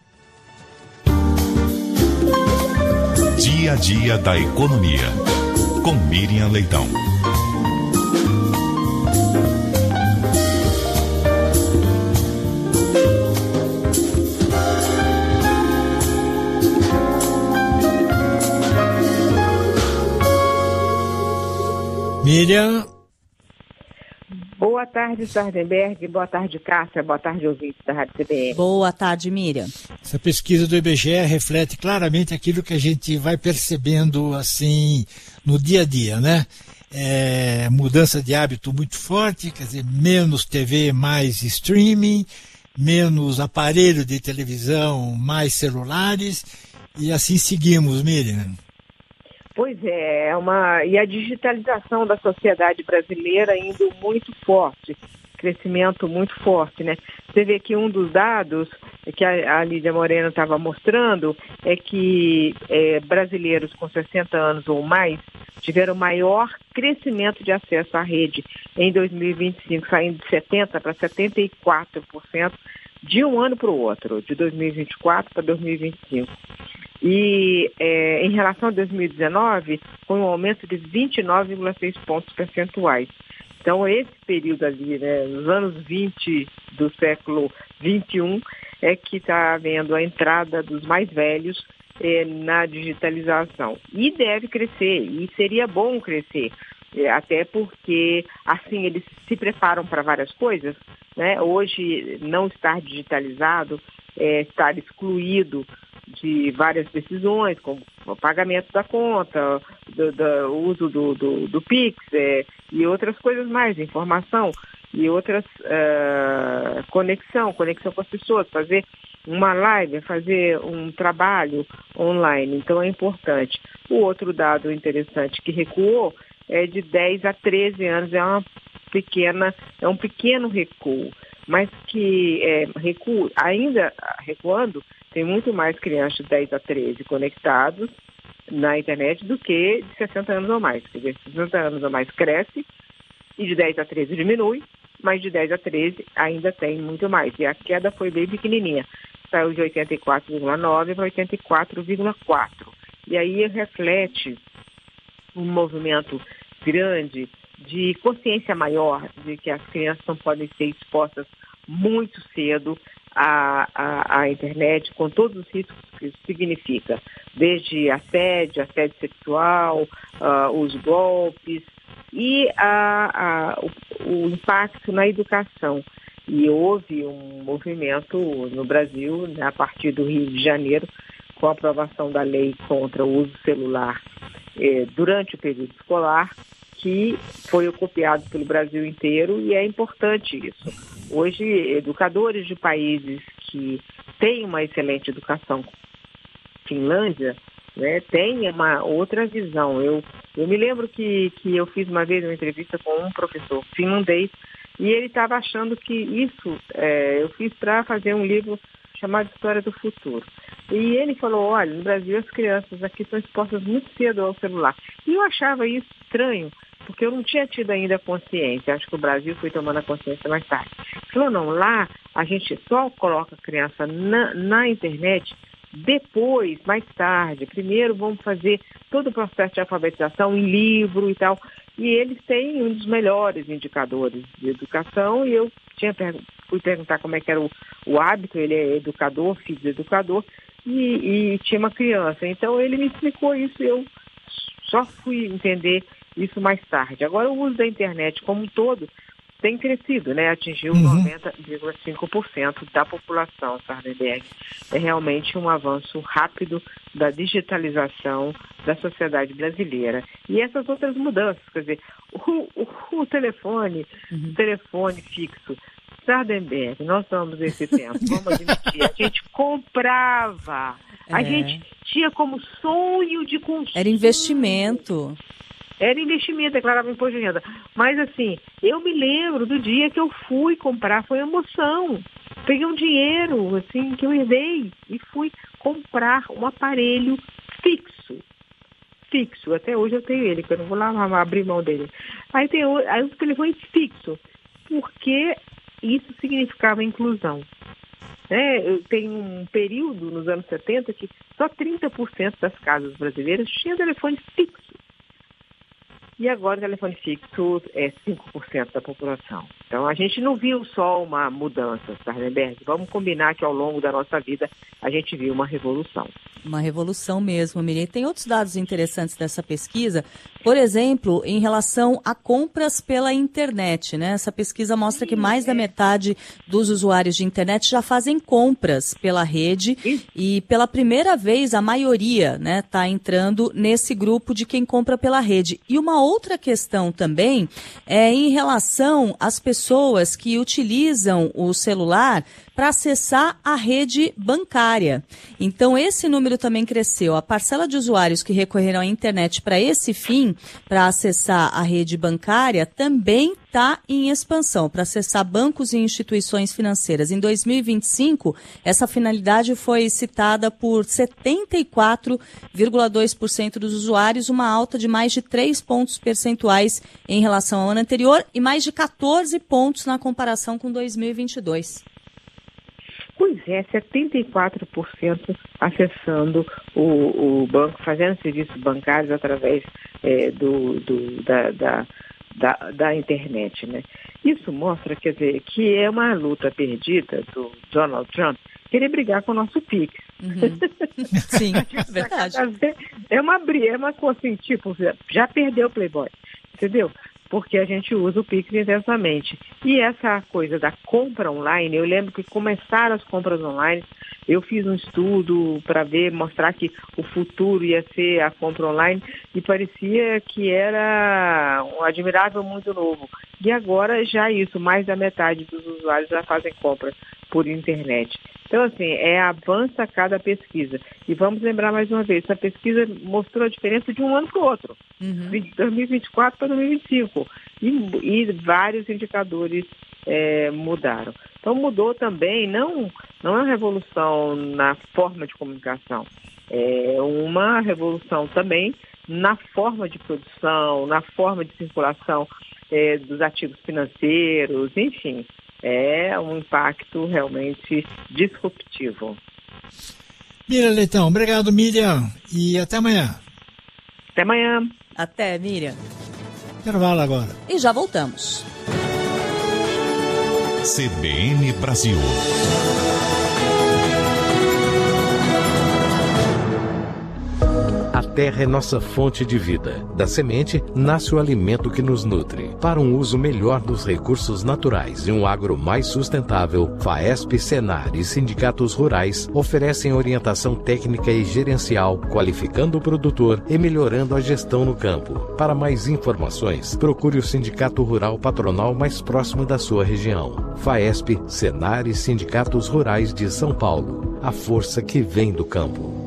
Dia a dia da economia, com Miriam Leitão. Miriam. Boa tarde, Sardenberg. Boa tarde, Cássia. Boa tarde, ouvintes da Rádio C B N. Boa tarde, Miriam. Essa pesquisa do I B G E reflete claramente aquilo que a gente vai percebendo assim no dia a dia, né? É, mudança de hábito muito forte, quer dizer, menos T V, mais streaming, menos aparelho de televisão, mais celulares, e assim seguimos, Miriam. Pois é, é uma, e a digitalização da sociedade brasileira indo muito forte, crescimento muito forte, né? Você vê que um dos dados que a, a Lídia Moreno estava mostrando é que é, brasileiros com sessenta anos ou mais tiveram maior crescimento de acesso à rede em dois mil e vinte e cinco, saindo de setenta por cento para setenta e quatro por cento de um ano para o outro, de dois mil e vinte e quatro para dois mil e vinte e cinco. E é, em relação a dois mil e dezenove, foi um aumento de vinte e nove vírgula seis pontos percentuais. Então, esse período ali, né, nos anos vinte do século vinte e um, é que está havendo a entrada dos mais velhos é, na digitalização. E deve crescer, e seria bom crescer, é, até porque, assim, eles se preparam para várias coisas, né? Hoje, não estar digitalizado, é, estar excluído de várias decisões, como o pagamento da conta, do, do uso do, do, do Pix é, e outras coisas mais, informação e outras uh, conexão, conexão com as pessoas, fazer uma live, fazer um trabalho online, então é importante. O outro dado interessante que recuou é de dez a treze anos, é uma pequena, é um pequeno recuo, mas que é, recuo, ainda recuando, tem muito mais crianças de dez a treze conectados na internet do que de sessenta anos ou mais. Quer dizer, sessenta anos ou mais cresce e de dez a treze diminui, mas de dez a treze ainda tem muito mais. E a queda foi bem pequenininha. Saiu de oitenta e quatro vírgula nove para oitenta e quatro vírgula quatro. E aí reflete um movimento grande de consciência maior de que as crianças não podem ser expostas muito cedo à, à, à internet, com todos os riscos que isso significa, desde assédio, assédio sexual, uh, os golpes e a, a, o, o impacto na educação. E houve um movimento no Brasil, né, a partir do Rio de Janeiro, com a aprovação da lei contra o uso celular eh, durante o período escolar, que foi copiado pelo Brasil inteiro, e é importante isso. Hoje, educadores de países que têm uma excelente educação, Finlândia, né, tem uma outra visão. Eu, eu me lembro que, que eu fiz uma vez uma entrevista com um professor finlandês, e ele estava achando que isso é, eu fiz para fazer um livro chamado História do Futuro. E ele falou, olha, no Brasil as crianças aqui são expostas muito cedo ao celular. E eu achava isso estranho, porque eu não tinha tido ainda consciência. Acho que o Brasil foi tomando a consciência mais tarde. Ele falou, não, lá a gente só coloca a criança na, na internet depois, mais tarde. Primeiro vamos fazer todo o processo de alfabetização em livro e tal. E eles têm um dos melhores indicadores de educação, e eu tinha pergu- fui perguntar como é que era o, o hábito. Ele é educador, filho de educador, e, e tinha uma criança. Então ele me explicou isso e eu só fui entender isso mais tarde. Agora o uso da internet como um todo tem crescido, né? Atingiu uhum. noventa vírgula cinco por cento da população, Sardenberg. É realmente um avanço rápido da digitalização da sociedade brasileira. E essas outras mudanças, quer dizer, o, o, o telefone, uhum. o telefone fixo, Sardenberg, nós somos esse tempo, vamos admitir, a gente comprava, a é. gente tinha como sonho de consumo. Era investimento. Era investimento, declarava imposto de renda. Mas assim, eu me lembro do dia que eu fui comprar, foi emoção. Peguei um dinheiro, assim, que eu herdei e fui comprar um aparelho fixo. Fixo, até hoje eu tenho ele, que eu não vou lá abrir mão dele. Aí tem o, aí o telefone fixo, porque isso significava inclusão. É, eu tenho um período nos anos setenta que só trinta por cento das casas brasileiras tinham telefone fixo. E agora o telefone fixo é cinco por cento da população. Então a gente não viu só uma mudança, Sardenberg. Vamos combinar que ao longo da nossa vida a gente viu uma revolução. Uma revolução mesmo, Miriam. Tem outros dados interessantes dessa pesquisa, por exemplo, em relação a compras pela internet, né? Essa pesquisa mostra que mais da metade dos usuários de internet já fazem compras pela rede e pela primeira vez a maioria, né, está entrando nesse grupo de quem compra pela rede. E uma outra questão também é em relação às pessoas que utilizam o celular para acessar a rede bancária. Então, esse número também cresceu. A parcela de usuários que recorreram à internet para esse fim, para acessar a rede bancária, também está em expansão, para acessar bancos e instituições financeiras. Em dois mil e vinte e cinco, essa finalidade foi citada por setenta e quatro vírgula dois por cento dos usuários, uma alta de mais de três pontos percentuais em relação ao ano anterior e mais de quatorze pontos na comparação com dois mil e vinte e dois. Pois é, setenta e quatro por cento acessando o, o banco, fazendo serviços bancários através é, do, do, da, da, da, da internet, né? Isso mostra, quer dizer, que é uma luta perdida do Donald Trump querer brigar com o nosso Pix. Uhum. Sim, verdade. É uma briga, é uma coisa assim, tipo, já perdeu o Playboy, entendeu? Porque a gente usa o Pix intensamente. E essa coisa da compra online, eu lembro que começaram as compras online, eu fiz um estudo para ver, mostrar que o futuro ia ser a compra online e parecia que era um admirável mundo novo. E agora já isso, mais da metade dos usuários já fazem compras por internet. Então, assim, é avança a cada pesquisa. E vamos lembrar mais uma vez, essa pesquisa mostrou a diferença de um ano para o outro, uhum. de dois mil e vinte e quatro para dois mil e vinte e cinco. E, e vários indicadores é, mudaram. Então, mudou também, não, não é uma revolução na forma de comunicação, É uma revolução também na forma de produção, na forma de circulação é, dos ativos financeiros, enfim, é um impacto realmente disruptivo. Miriam Leitão, obrigado, Miriam, e até amanhã. Até amanhã. Até, Miriam. Intervalo agora. E já voltamos. C B N Brasil. A terra é nossa fonte de vida. Da semente nasce o alimento que nos nutre. Para um uso melhor dos recursos naturais e um agro mais sustentável, FAESP, Senar e sindicatos rurais oferecem orientação técnica e gerencial, qualificando o produtor e melhorando a gestão no campo. Para mais informações, procure o Sindicato Rural Patronal mais próximo da sua região. FAESP, Senar e sindicatos rurais de São Paulo. A força que vem do campo.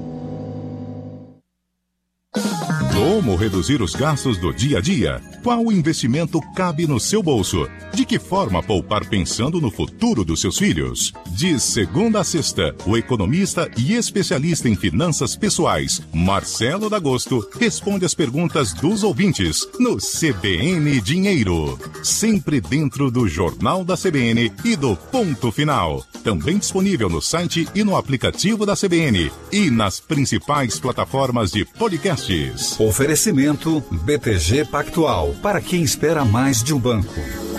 Como reduzir os gastos do dia a dia? Qual investimento cabe no seu bolso? De que forma poupar pensando no futuro dos seus filhos? De segunda a sexta, o economista e especialista em finanças pessoais, Marcelo D'Agosto, responde as perguntas dos ouvintes no C B N Dinheiro. Sempre dentro do Jornal da C B N e do Ponto Final. Também disponível no site e no aplicativo da C B N e nas principais plataformas de podcasts. Oferecimento B T G Pactual, para quem espera mais de um banco.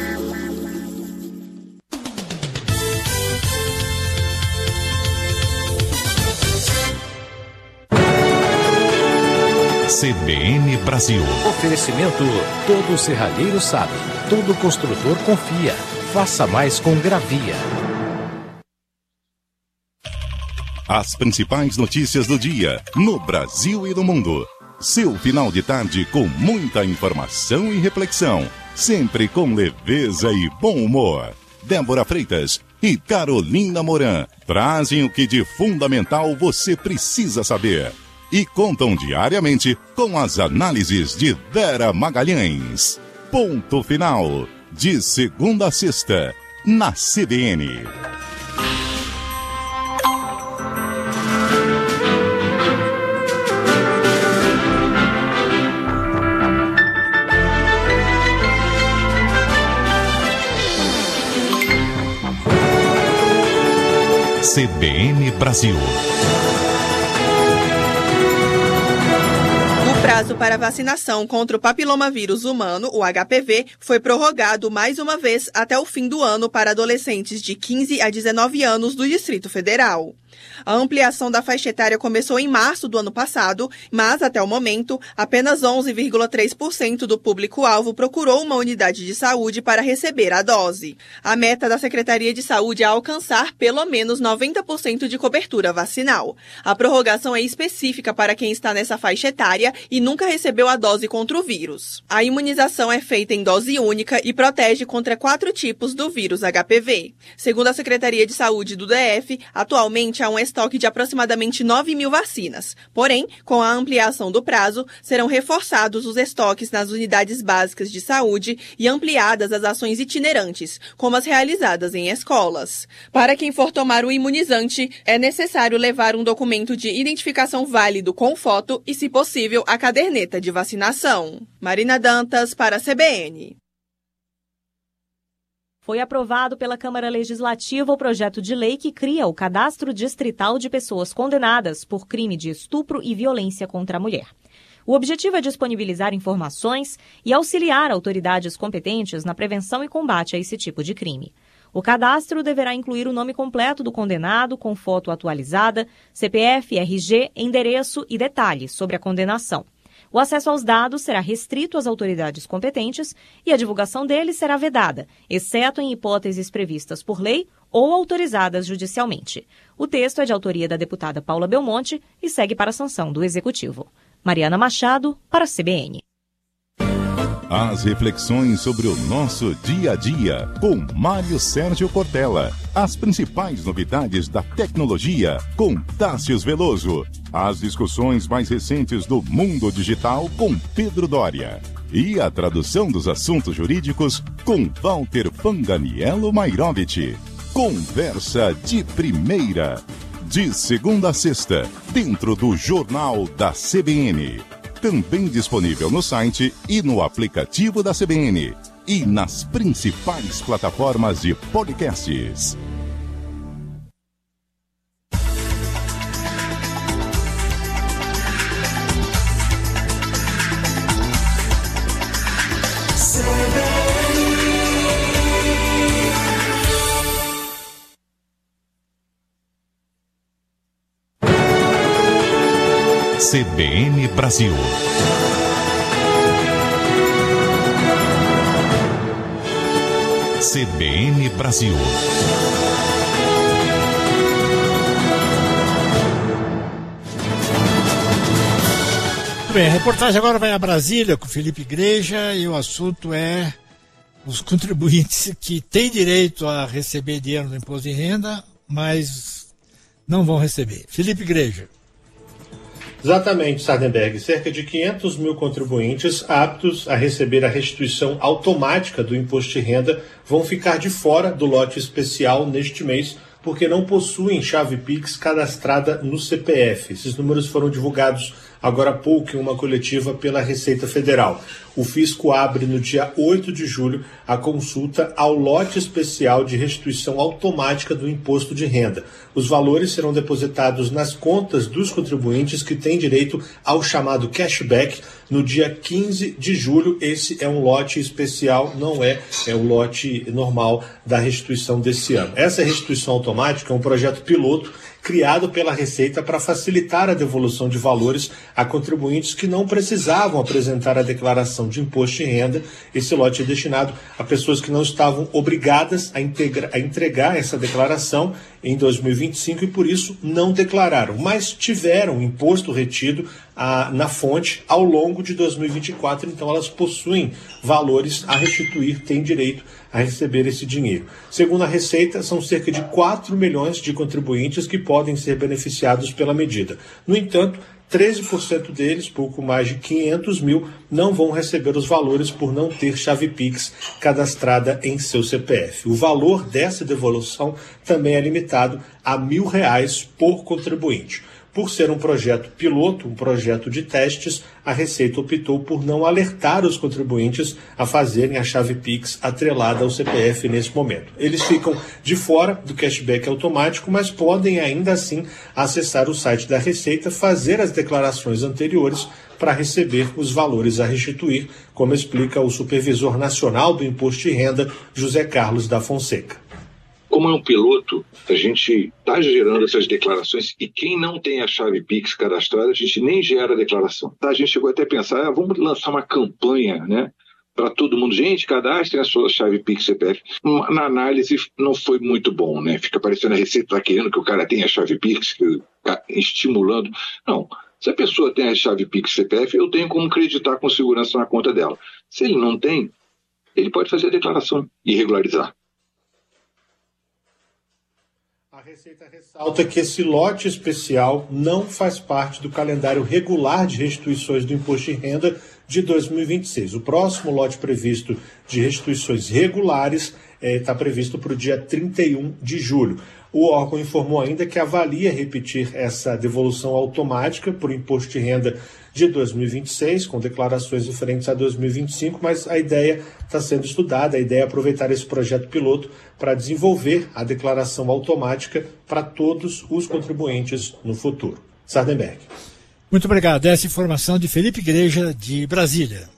C B N Brasil. Oferecimento, todo serralheiro sabe, todo construtor confia. Faça mais com Gravia. As principais notícias do dia, no Brasil e no mundo. Seu final de tarde com muita informação e reflexão, sempre com leveza e bom humor. Débora Freitas e Carolina Moran trazem o que de fundamental você precisa saber e contam diariamente com as análises de Vera Magalhães. Ponto Final, de segunda a sexta, na C B N. C B N Brasil. O prazo para vacinação contra o papilomavírus humano, o H P V, foi prorrogado mais uma vez até o fim do ano para adolescentes de quinze a dezenove anos do Distrito Federal. A ampliação da faixa etária começou em março do ano passado, mas, até o momento, apenas onze vírgula três por cento do público-alvo procurou uma unidade de saúde para receber a dose. A meta da Secretaria de Saúde é alcançar pelo menos noventa por cento de cobertura vacinal. A prorrogação é específica para quem está nessa faixa etária e nunca recebeu a dose contra o vírus. A imunização é feita em dose única e protege contra quatro tipos do vírus H P V. Segundo a Secretaria de Saúde do D F, atualmente há um estoque de aproximadamente nove mil vacinas. Porém, com a ampliação do prazo, serão reforçados os estoques nas unidades básicas de saúde e ampliadas as ações itinerantes, como as realizadas em escolas. Para quem for tomar o imunizante, é necessário levar um documento de identificação válido com foto e, se possível, a caderneta de vacinação. Marina Dantas, para a C B N. Foi aprovado pela Câmara Legislativa o projeto de lei que cria o Cadastro Distrital de Pessoas Condenadas por crime de estupro e violência contra a mulher. O objetivo é disponibilizar informações e auxiliar autoridades competentes na prevenção e combate a esse tipo de crime. O cadastro deverá incluir o nome completo do condenado, com foto atualizada, C P F, R G, endereço e detalhes sobre a condenação. O acesso aos dados será restrito às autoridades competentes e a divulgação deles será vedada, exceto em hipóteses previstas por lei ou autorizadas judicialmente. O texto é de autoria da deputada Paula Belmonte e segue para a sanção do Executivo. Mariana Machado, para a C B N. As reflexões sobre o nosso dia a dia, com Mário Sérgio Cortella. As principais novidades da tecnologia, com Tássius Veloso. As discussões mais recentes do mundo digital, com Pedro Dória. E a tradução dos assuntos jurídicos, com Walter Fanganiello Mairovich. Conversa de primeira. De segunda a sexta, dentro do Jornal da C B N. Também disponível no site e no aplicativo da C B N. E nas principais plataformas de podcasts. C B N Brasil. C B N Brasil. Bem, a reportagem agora vai a Brasília com Felipe Igreja e o assunto é os contribuintes que têm direito a receber dinheiro do imposto de renda, mas não vão receber. Felipe Igreja. Exatamente, Sardenberg. Cerca de quinhentos mil contribuintes aptos a receber a restituição automática do imposto de renda vão ficar de fora do lote especial neste mês, porque não possuem chave Pix cadastrada no C P F. Esses números foram divulgados agora há pouco em uma coletiva pela Receita Federal. O fisco abre no dia oito de julho a consulta ao lote especial de restituição automática do imposto de renda. Os valores serão depositados nas contas dos contribuintes que têm direito ao chamado cashback no dia quinze de julho. Esse é um lote especial, não é, é o lote normal da restituição desse ano. Essa restituição automática é um projeto piloto criado pela Receita para facilitar a devolução de valores a contribuintes que não precisavam apresentar a declaração de imposto de renda. Esse lote é destinado a pessoas que não estavam obrigadas a, integra- a entregar essa declaração em dois mil e vinte e cinco e por isso não declararam, mas tiveram imposto retido ah, na fonte ao longo de dois mil e vinte e quatro, então elas possuem valores a restituir, têm direito a receber esse dinheiro. Segundo a Receita, são cerca de quatro milhões de contribuintes que podem ser beneficiados pela medida. No entanto, treze por cento deles, pouco mais de quinhentos mil, não vão receber os valores por não ter chave Pix cadastrada em seu C P F. O valor dessa devolução também é limitado a mil reais por contribuinte. Por ser um projeto piloto, um projeto de testes, a Receita optou por não alertar os contribuintes a fazerem a chave Pix atrelada ao C P F nesse momento. Eles ficam de fora do cashback automático, mas podem ainda assim acessar o site da Receita, fazer as declarações anteriores para receber os valores a restituir, como explica o Supervisor Nacional do Imposto de Renda, José Carlos da Fonseca. Como é um piloto, a gente está gerando essas declarações e quem não tem a chave Pix cadastrada, a gente nem gera a declaração. A gente chegou até a pensar, ah, vamos lançar uma campanha, né, para todo mundo. Gente, cadastrem a sua chave Pix C P F. Na análise não foi muito bom, né? Fica parecendo a Receita tá querendo que o cara tenha a chave Pix, estimulando. Não. Se a pessoa tem a chave Pix C P F, eu tenho como acreditar com segurança na conta dela. Se ele não tem, ele pode fazer a declaração e regularizar. A Receita ressalta que esse lote especial não faz parte do calendário regular de restituições do imposto de renda de dois mil e vinte e seis. O próximo lote previsto de restituições regulares está eh, previsto para o dia trinta e um de julho. O órgão informou ainda que avalia repetir essa devolução automática por imposto de renda de dois mil e vinte e seis, com declarações diferentes a dois mil e vinte e cinco, mas a ideia está sendo estudada, a ideia é aproveitar esse projeto piloto para desenvolver a declaração automática para todos os contribuintes no futuro. Sardenberg. Muito obrigado. Essa informação de Felipe Igreja, de Brasília.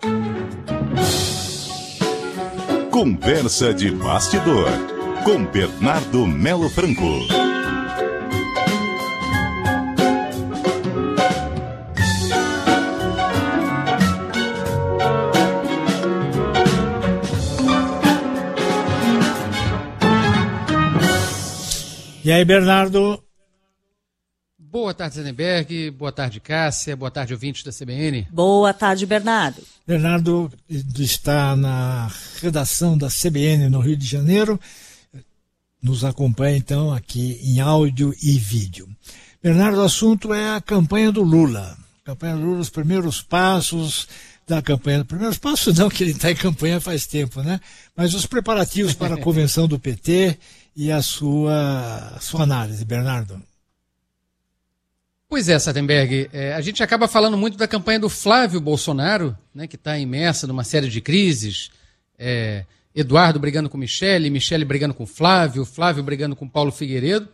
Conversa de bastidor, com Bernardo Melo Franco. E aí, Bernardo? Boa tarde, Sardenberg. Boa tarde, Cássia. Boa tarde, ouvintes da C B N. Boa tarde, Bernardo. Bernardo está na redação da C B N no Rio de Janeiro. Nos acompanha, então, aqui em áudio e vídeo. Bernardo, o assunto é a campanha do Lula. A campanha do Lula, os primeiros passos da campanha. Os primeiros passos não, que ele está em campanha faz tempo, né? Mas os preparativos para a convenção do P T e a sua, a sua análise, Bernardo. Pois é, Sardenberg, é, a gente acaba falando muito da campanha do Flávio Bolsonaro, né, que está imersa numa série de crises, é, Eduardo brigando com Michele, Michele brigando com Flávio, Flávio brigando com Paulo Figueiredo,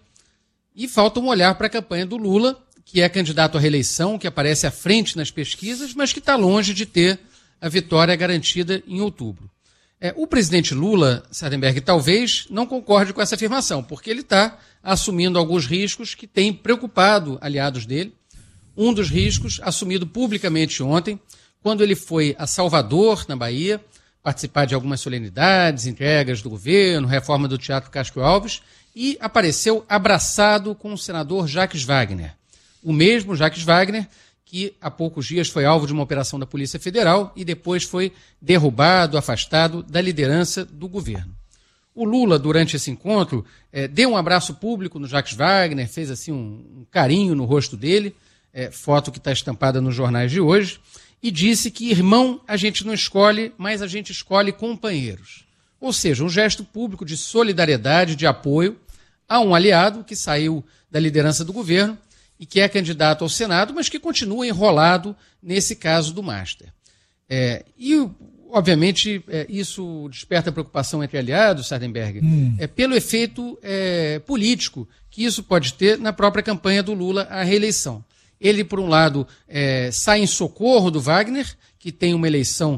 e falta um olhar para a campanha do Lula, que é candidato à reeleição, que aparece à frente nas pesquisas, mas que está longe de ter a vitória garantida em outubro. É, o presidente Lula, Sardenberg, talvez não concorde com essa afirmação, porque ele está assumindo alguns riscos que têm preocupado aliados dele. Um dos riscos, assumido publicamente ontem, quando ele foi a Salvador, na Bahia, participar de algumas solenidades, entregas do governo, reforma do Teatro Castro Alves, e apareceu abraçado com o senador Jacques Wagner. O mesmo Jacques Wagner que há poucos dias foi alvo de uma operação da Polícia Federal e depois foi derrubado, afastado da liderança do governo. O Lula, durante esse encontro, eh, deu um abraço público no Jacques Wagner, fez assim um, um carinho no rosto dele, eh, foto que está estampada nos jornais de hoje, e disse que irmão a gente não escolhe, mas a gente escolhe companheiros. Ou seja, um gesto público de solidariedade, de apoio a um aliado que saiu da liderança do governo e que é candidato ao Senado, mas que continua enrolado nesse caso do Master. É, e, obviamente, é, isso desperta preocupação entre aliados, Sardenberg, hum. é, pelo efeito é, político que isso pode ter na própria campanha do Lula à reeleição. Ele, por um lado, é, sai em socorro do Wagner, que tem uma eleição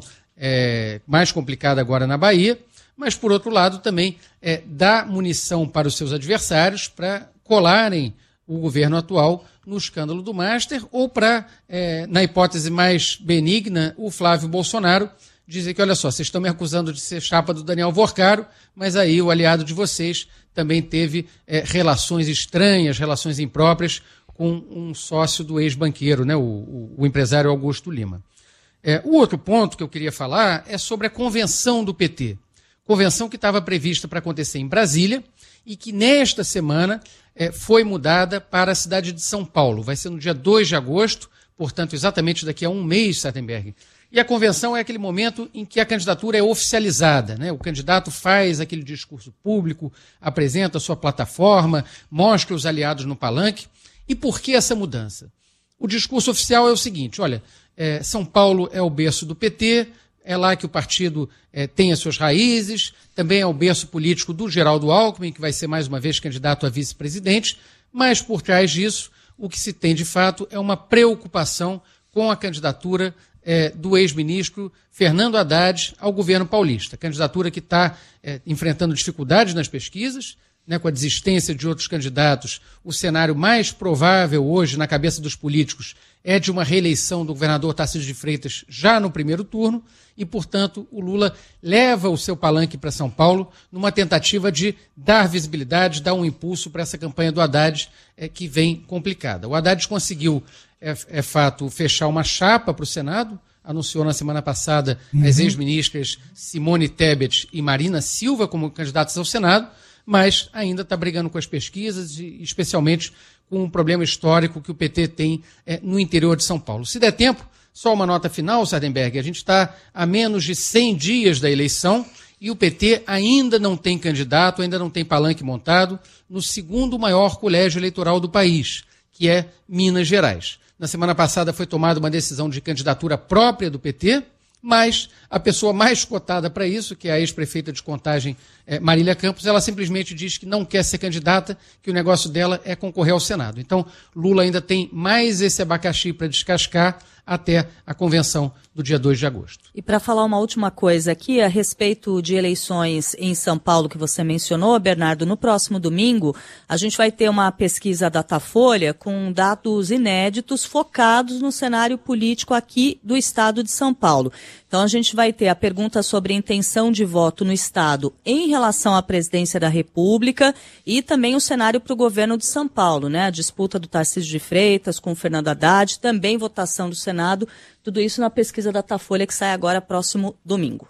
é, mais complicada agora na Bahia, mas, por outro lado, também é, dá munição para os seus adversários para colarem o governo atual no escândalo do Master, ou para, é, na hipótese mais benigna, o Flávio Bolsonaro dizer que, olha só, vocês estão me acusando de ser chapa do Daniel Vorcaro, mas aí o aliado de vocês também teve é, relações estranhas, relações impróprias com um sócio do ex-banqueiro, né, o, o, o empresário Augusto Lima. É, o outro ponto que eu queria falar é sobre a convenção do P T. Convenção que estava prevista para acontecer em Brasília e que nesta semana é, foi mudada para a cidade de São Paulo. Vai ser no dia dois de agosto, portanto, exatamente daqui a um mês, Sardenberg. E a convenção é aquele momento em que a candidatura é oficializada, né? O candidato faz aquele discurso público, apresenta a sua plataforma, mostra os aliados no palanque. E por que essa mudança? O discurso oficial é o seguinte, olha, é, São Paulo é o berço do P T, é lá que o partido é, tem as suas raízes, também é o berço político do Geraldo Alckmin, que vai ser mais uma vez candidato a vice-presidente, mas por trás disso, o que se tem de fato é uma preocupação com a candidatura é, do ex-ministro Fernando Haddad ao governo paulista. Candidatura que está é, enfrentando dificuldades nas pesquisas, né, com a desistência de outros candidatos. O cenário mais provável hoje na cabeça dos políticos é de uma reeleição do governador Tarcísio de Freitas já no primeiro turno e, portanto, o Lula leva o seu palanque para São Paulo numa tentativa de dar visibilidade, dar um impulso para essa campanha do Haddad é, que vem complicada. O Haddad conseguiu, é, é fato, fechar uma chapa para o Senado, anunciou na semana passada uhum. as ex-ministras Simone Tebet e Marina Silva como candidatas ao Senado, mas ainda está brigando com as pesquisas e especialmente com um problema histórico que o P T tem é, no interior de São Paulo. Se der tempo, só uma nota final, Sardenberg, a gente está a menos de cem dias da eleição e o P T ainda não tem candidato, ainda não tem palanque montado no segundo maior colégio eleitoral do país, que é Minas Gerais. Na semana passada foi tomada uma decisão de candidatura própria do P T, mas a pessoa mais cotada para isso, que é a ex-prefeita de Contagem, é, Marília Campos, ela simplesmente diz que não quer ser candidata, que o negócio dela é concorrer ao Senado. Então, Lula ainda tem mais esse abacaxi para descascar até a convenção do dia dois de agosto. E para falar uma última coisa aqui a respeito de eleições em São Paulo que você mencionou, Bernardo, no próximo domingo a gente vai ter uma pesquisa Datafolha com dados inéditos focados no cenário político aqui do estado de São Paulo. Então a gente vai ter a pergunta sobre a intenção de voto no estado em relação à presidência da República e também o cenário para o governo de São Paulo, né? A disputa do Tarcísio de Freitas com o Fernando Haddad, também votação do Senado, tudo isso na pesquisa Datafolha que sai agora próximo domingo.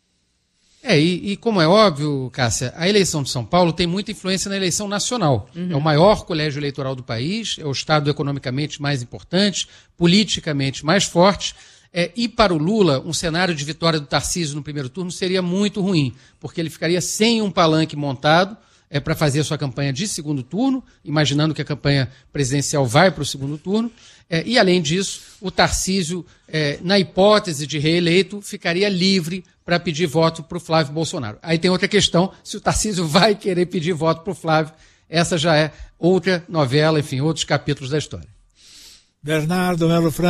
É, e, e como é óbvio, Cássia, a eleição de São Paulo tem muita influência na eleição nacional. Uhum. É o maior colégio eleitoral do país, é o estado economicamente mais importante, politicamente mais forte. É, e para o Lula, um cenário de vitória do Tarcísio no primeiro turno seria muito ruim, porque ele ficaria sem um palanque montado, é, para fazer a sua campanha de segundo turno, imaginando que a campanha presidencial vai para o segundo turno. É, e, além disso, o Tarcísio, é, na hipótese de reeleito, ficaria livre para pedir voto para o Flávio Bolsonaro. Aí tem outra questão, se o Tarcísio vai querer pedir voto para o Flávio, essa já é outra novela, enfim, outros capítulos da história. Bernardo Melo Franco.